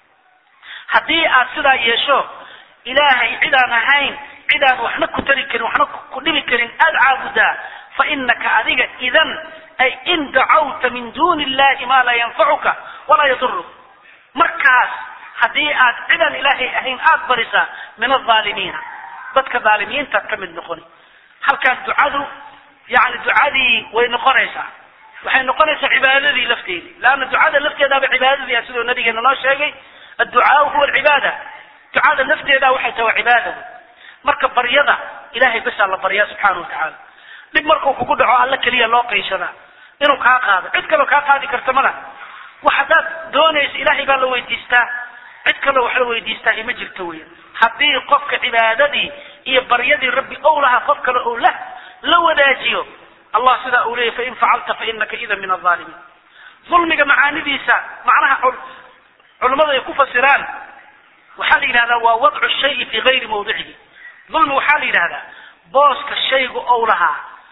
هديئة سلا يشو إلهي عدا نهين عدا وحنك تركن وحنك كلمكن أدعابدا فإنك أذيك إذن أي إن دعوت من دون الله ما لا ينفعك ولا يضرك مركز هديئة عدا إلهي أهين أكبرسا من الظالمين بدك الظالمين تكمل نقولي هل كان دعاء يعني دعاء وينقريسا وحين نقريسا عبادة لفتين لأن الدعاء لفتي هذا بعبادة يا سيدنا النبي صلى الله عليه وسلم الدعاء هو العبادة دعاء لفتي هذا وحي سوى عبادة مركب بريضة ilaahay bas alla baryaa subxaanahu watacaala dhib markuu kugu dhaco alla keliya loo qayshadaa inuu kaa qaado cid kaloo kaa qaadi karta ma laha wax haddaad doonaysa ilaahay baa la weydiistaa cid kaloo wax la weydiistaa ima jirto weya haddii qofka cibaadadii iyo baryadii rabbi ow lahaa qof kale oo lah la wadaajiyo allah sidaa uu leeyahy fain facalta fainaka idan min alظaalimiin dulmiga macaanidiisa macnaha culimmadu ay ku fasiraan waxaa la yidhahdaa waa wadcu shayi fii gayri mawdicihi dulmi waxaa la yidhahdaa booska shayga ow lahaa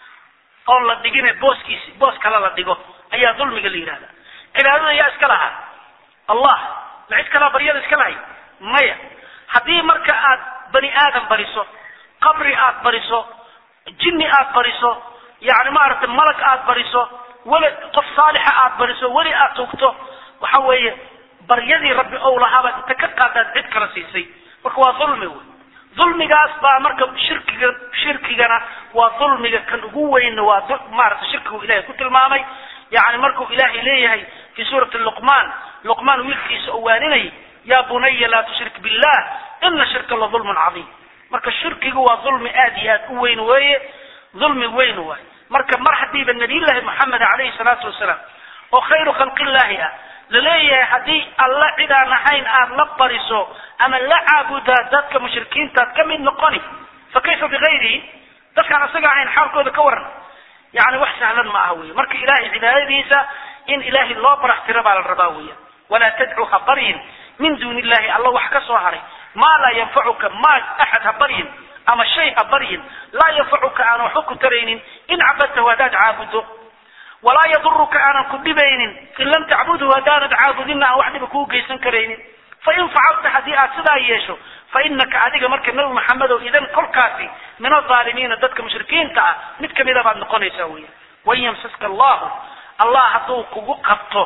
oon la dhigine booskiisi boos kale la dhigo ayaa dulmiga la yidhahdaa cibaadada yaa iska lahaa allah ma cid kalaa baryada iska lahay maya haddii marka aad bani aadam bariso qabri aad bariso jinni aad bariso yani maaragtay malag aad bariso weli qof saalixa aad bariso weli aad tugto waxa weeye baryadii rabbi ow lahaabaa inta ka qaadaad cid kala siisay marka waa dulmi wey dulmigaas baa marka shirkiga shirkigana waa dulmiga kan ugu weynna waa maaragtay shirkigu ilahay ku tilmaamay yani markuu ilaahay leeyahay fi suurati luqmaan luqmaan wiilkiisa oo waaninay ya bunaya laa tushrik billah ina shirka la dulmun cadiim marka shirkigu waa dulmi aad iyo aad u weyn weeye dulmi weyn waay marka mar hadiiba nabiyullaahi maxamed calayhi salaatu wasalaam oo khayru khalqillaahi ah laleeyahay haddii alla cid aan ahayn aad la bariso ama la caabudaa dadka mushrikiintaad ka mid noqoni fa kayfa bigayrihi dadkaan asaga ahayn xaalkooda ka waran yani wax sahlan ma aha wey marka ilahay cibaadadiisa in ilaahay loo baraxtiro baa la rabaa weya walaa tadcu ha baryin min duuni illahi alla wax ka soo haray maa laa yanfacuka ma axad ha baryin ama shay ha baryin laa yanfacuka aan waxba ku taraynin in cabadtahu haddaad caabudo walaa yaduruka aanan ku dhibaynin in lam tacbudhu haddaanad caabudinna aan wax dhiba kuu geysan karaynin fain facalta haddii aad sidaa yeesho fainaka adiga marka nabi maxamedow idan kolkaasi min alظaalimiina dadka mushrikiinta ah mid kamida baad noqonaysaa weya wain yamsaska allahu allah hadduu kugu qabto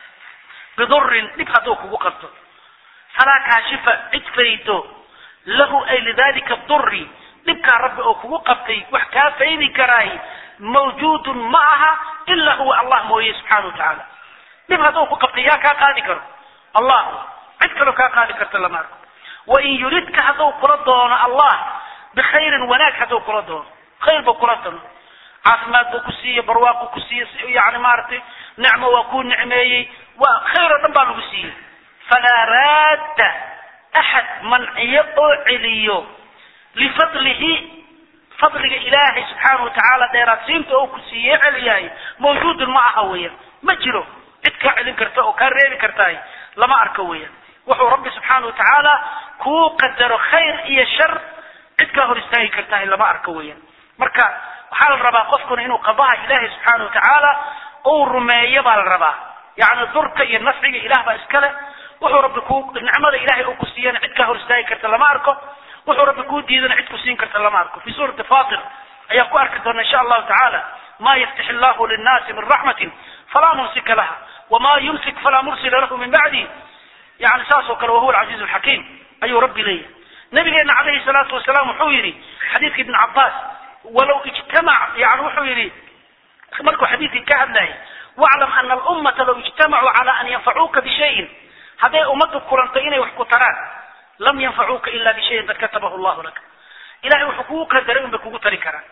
bidurin dhib hadduu kugu qabto falaa kaashifa cid faydo lahu ay lidalika duri dhibkaa rabbi oo kugu qabtay wax kaa faydi karaay mawjuudun ma aha ila huwa allah mooye subxaana watacaala dhib hadduu ku qabtay yaa kaa qaadi karo allah cid kaloo kaa qaadi karta lama arko wain yuridka hadduu kula doono allah bikhayrin wanaag hadduu kula doono khayr buu kula doono caafimaad buu ku siiye barwaaqu ku siiye yani maaragtay nicmo waa kuu nicmeeyey waa khayr oo dhan baa lagu siiyey falaa raadda axad manciyo oo celiyo lifadlihi fadliga ilaahay subxaana watacaala dheeraadsiinta oo ku siiye celiyahay mawjuudun ma aha weeyaan ma jiro cid kaa celin karta oo kaa reebi kartaay lama arko weeyaan wuxuu rabbi subxaana watacaala kuu qadaro khayr iyo shar cid kaa hor istaagi kartahay lama arko weeyaan marka waxaa la rabaa qofkuna inuu qadaha ilaahay subxaana watacaala uu rumeeyo baa la rabaa yani durka iyo nafciga ilaah baa iskale wuxuu rabbi ku nicmada ilaahay uu ku siiyana cid kaa hor istaagi karta lama arko wuxuu rabbi kuu diidana cid ku siin karta lama arko fi suurati fatir ayaa ku arki doona insha allahu tacaala ma yaftix illahu linnaasi min raxmatin falaa mumsika laha wama yumsik falaa mursila lahu min bacdi yani saas oo kale wahuwa alcaziiz alxakiim ayuu rabbi leeyahay nabigeena calayhi salaatu wasalaam wuxuu yidhi xadiidka ibn cabbaas walow ijtamac yani wuxuu yidhi markuu xadiidkii ka hadlayay waclam ana alummata law ijtamacuu cala an yanfacuuka bishayin hadday ummaddu kulanto inay wax ku taraan lam yanfacuuka ila bishayin qad katabahu allahu laka ilahay wuxuu kugu qadaray unbay kugu tari karaan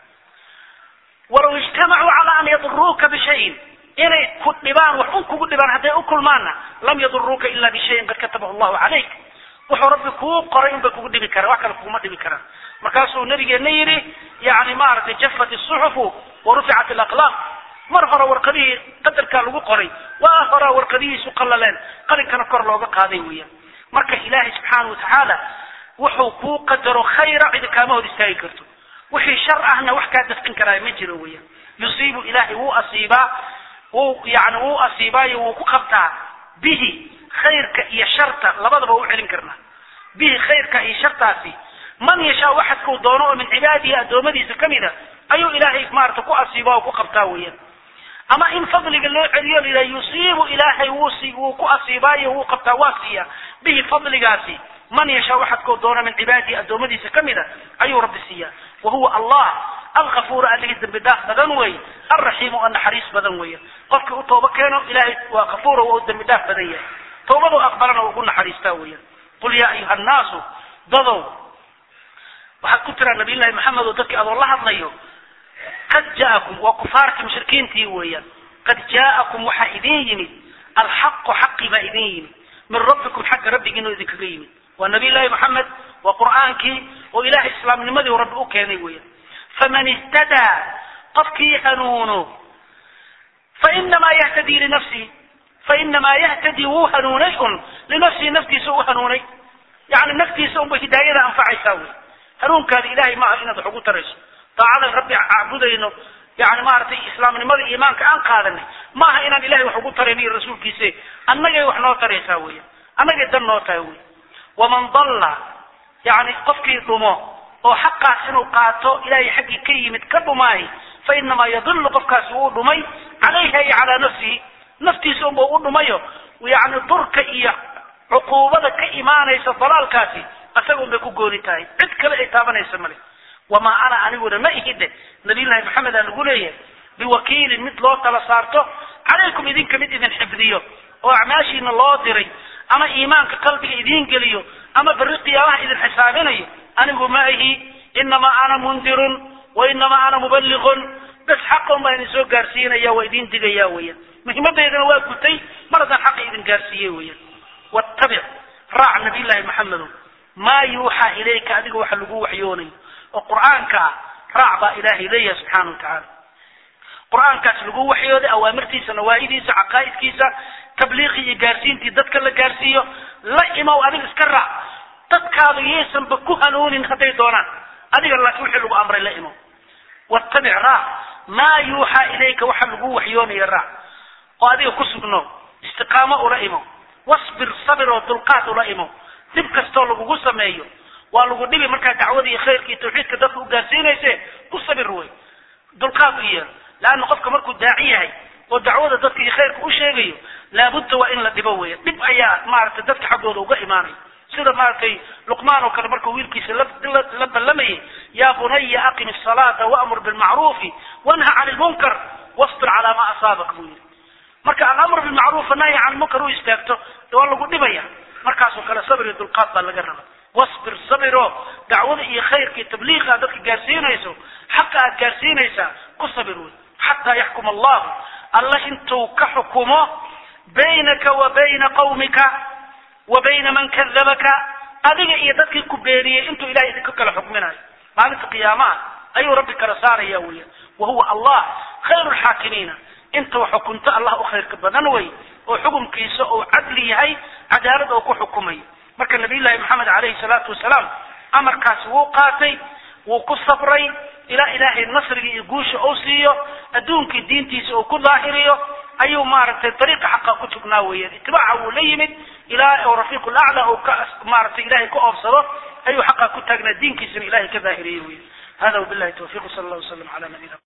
walaw ijtamacuu cala an yaduruuka bishayin inay ku dhibaan wax un kugu dhibaan hadday u kulmaanna lam yaduruuka ila bishayin qad katabahu allahu calayk wuxuu rabbi kuu qoray unbay kugu dhibi karaan wax kale kuguma dhibi karaan markaasuu nabigeena yidhi yani maaragtay jafat isuxufu waruficat alaqlaam mar hore warqadihii qadarkaa lagu qoray waa horaa warqadihiisu qallaleen qalinkana kor looga qaaday weeyaan marka ilaahay subxaana watacaala wuxuu kuu qadaro khayra cidi kaama hor istaagi karto wixii shar ahna wax kaa dafcin karaayo ma jiro weeyaan yusiibu ilaahay wuu asiibaa wuu yani wuu asiibaayo wuu ku qabtaa bihi khayrka iyo sharta labadaba u celin karnaa bihi khayrka iyo shartaasi man yashaa waxadkuu doono oo min cibaadihi addoommadiisa kamida ayuu ilaahay maarata ku asiibaa oo ku qabtaa weeyaan ama in fadliga loo celiyo la yusiibu ilaahay wuu ku asiibaayo wuu qabtaa waa siiya bihi fadligaasi man yashaa waxadkuu doono min cibaadihi addoommadiisa kamida ayuu rabbi siiyaa wahuwa allah alkafuur allihii dambi dhaaf badan wey alraxiimu oo naxariis badan weya qofkii u tooba keeno ilaahay waa kafuura waa u dambi dhaaf badan yahay tawbadu aqbalana ugu naxariistaa weya qul yaa ayuha annaasu dadow waxaad ku tiraa nabi ilaahi maxamed oo dadkii adoo la hadlayo qad jaakum wa kufaarti mushrikiintii weeyaan qad jaakum waxa idin yimid alxaq xaqi ba idin yimid min rabbikum xaq rabbigiina idinkaga yimid wa nabi ilaahi maxamed wa qur'aankii oo ilaahi islaamnimadii rabbi u keenay weeyaan faman ihtada qafkii hanuuno fa inma yahtadi li nafsi fa inma yahtadi hanunayun li nafsi nafsi suu hanunay يعني نفتي سوم بهداية أنفع يسوي هرون كان إلهي ما إنه بحقوق ترش طاعة ربي عبوده إنه يعني ما رتي إسلام نمر إيمان كأن قادني ما إن الإلهي وحقوق ترني الرسول كيسه أنا جاي وحنا ترى يسوي أنا جاي دم نوتاوي ومن ضل يعني قفكي ضمه أو حق سنو قاتو إلهي حقي كي متكب ماي فإنما يضل قفك سوء ضمي عليه على نفسه نفتي سوم بقول ضميه ويعني ضرك إياه عقوبة كإيمانيس الضلال كاسي أسألهم بكو قولتاي عد كلا إتابانيس ملي وما أنا أنا أقول ما إهده نبي الله محمد أن أقول إيه بوكيل مثل الله تلصارته عليكم إذن كمد إذن حفظيه وأعماشي إن الله دري أما إيمان كقلبي إذن قليه أما برقي الله إذن حسابيني أنا أقول ما إيه إنما أنا منذر وإنما أنا مبلغ بس حقهم بأن يسوق قارسين يا وإذن تقيا ويا مهمة إذن واقفتي مرضا حق إذن قارسيه ويا واتبع راع نبي الله محمد ما يوحى إليك أدق وحلقوه وحيوني وقرآنك راع با إلهي لي سبحانه وتعالى قرآنك سلقوه وحيوني أوامرتي سنوائدي سعقائد كيسا تبليغي قارسين تددك اللي قارسيه لا إما وأدق اسكرع تدكاد يسن بكوهنون خطي دونا أدق الله توحلق أمر لا إما واتبع راع ما يوحى إليك وحلقوه وحيوني الراع وأدق كسبنه استقامة ولا إما واصبر صبر وتلقات ولائمه تبقى استولغو قسميه والغو دبي مركا دعوذي خيركي توحيدك دفعو قاسينيسي قصبر روي دلقات إياه لأنه قفك مركو داعيه ودعوذي دفعي خيرك وشيغيه لابد وإن لدبويه دب أيات مارت دفع حقوده وقا إيماني سيدا مارتي لقمان وكان مركو ويلكي لبا لمي يا بني أقم الصلاة وأمر بالمعروف وانهى عن المنكر واصبر على ما أصابك بويل marka al-amr bil ma'ruf wa nahy 'anil munkar u istaagto waa lagu dhibaya markaas oo kala sabir iyo dulqaad baa laga rabaa wasbir sabiro dacwada iyo khayrka tabliiqa dadka gaarsiinayso xaq aad gaarsiinaysa ku sabiru hatta yahkum Allah Allah intuu ka xukumo baynaka wa bayna qawmika wa bayna man kadhabaka adiga iyo dadkii ku beeriyay intuu ilaahay idinka kala xukminayo maalinta qiyaamaha ayuu rabbi kala saaraya weeyo wa huwa Allah khayrul haakimiina انت وحكمت الله خير كبدن وي وحكم كيسه او عدل هي عداله او كحكمي marka nabi ilaahi maxamed alayhi salatu wasalaam amarkaas wuu qaatay wuu ku sabray ila ilaahi nasriga iyo guusha oo siiyo adduunka diintiisa oo ku daahiriyo ayuu maartay dariiqa xaq ku tugnaa weeyay itibaaca uu leeyimid ilaahi oo rafiiqul a'la oo ka maartay ilaahi ku oofsado ayuu xaq ku taagnaa diinkiisa ilaahi ka daahiriyo weeyay hada billahi tawfiiq sallallahu alayhi wa sallam ala nabiyina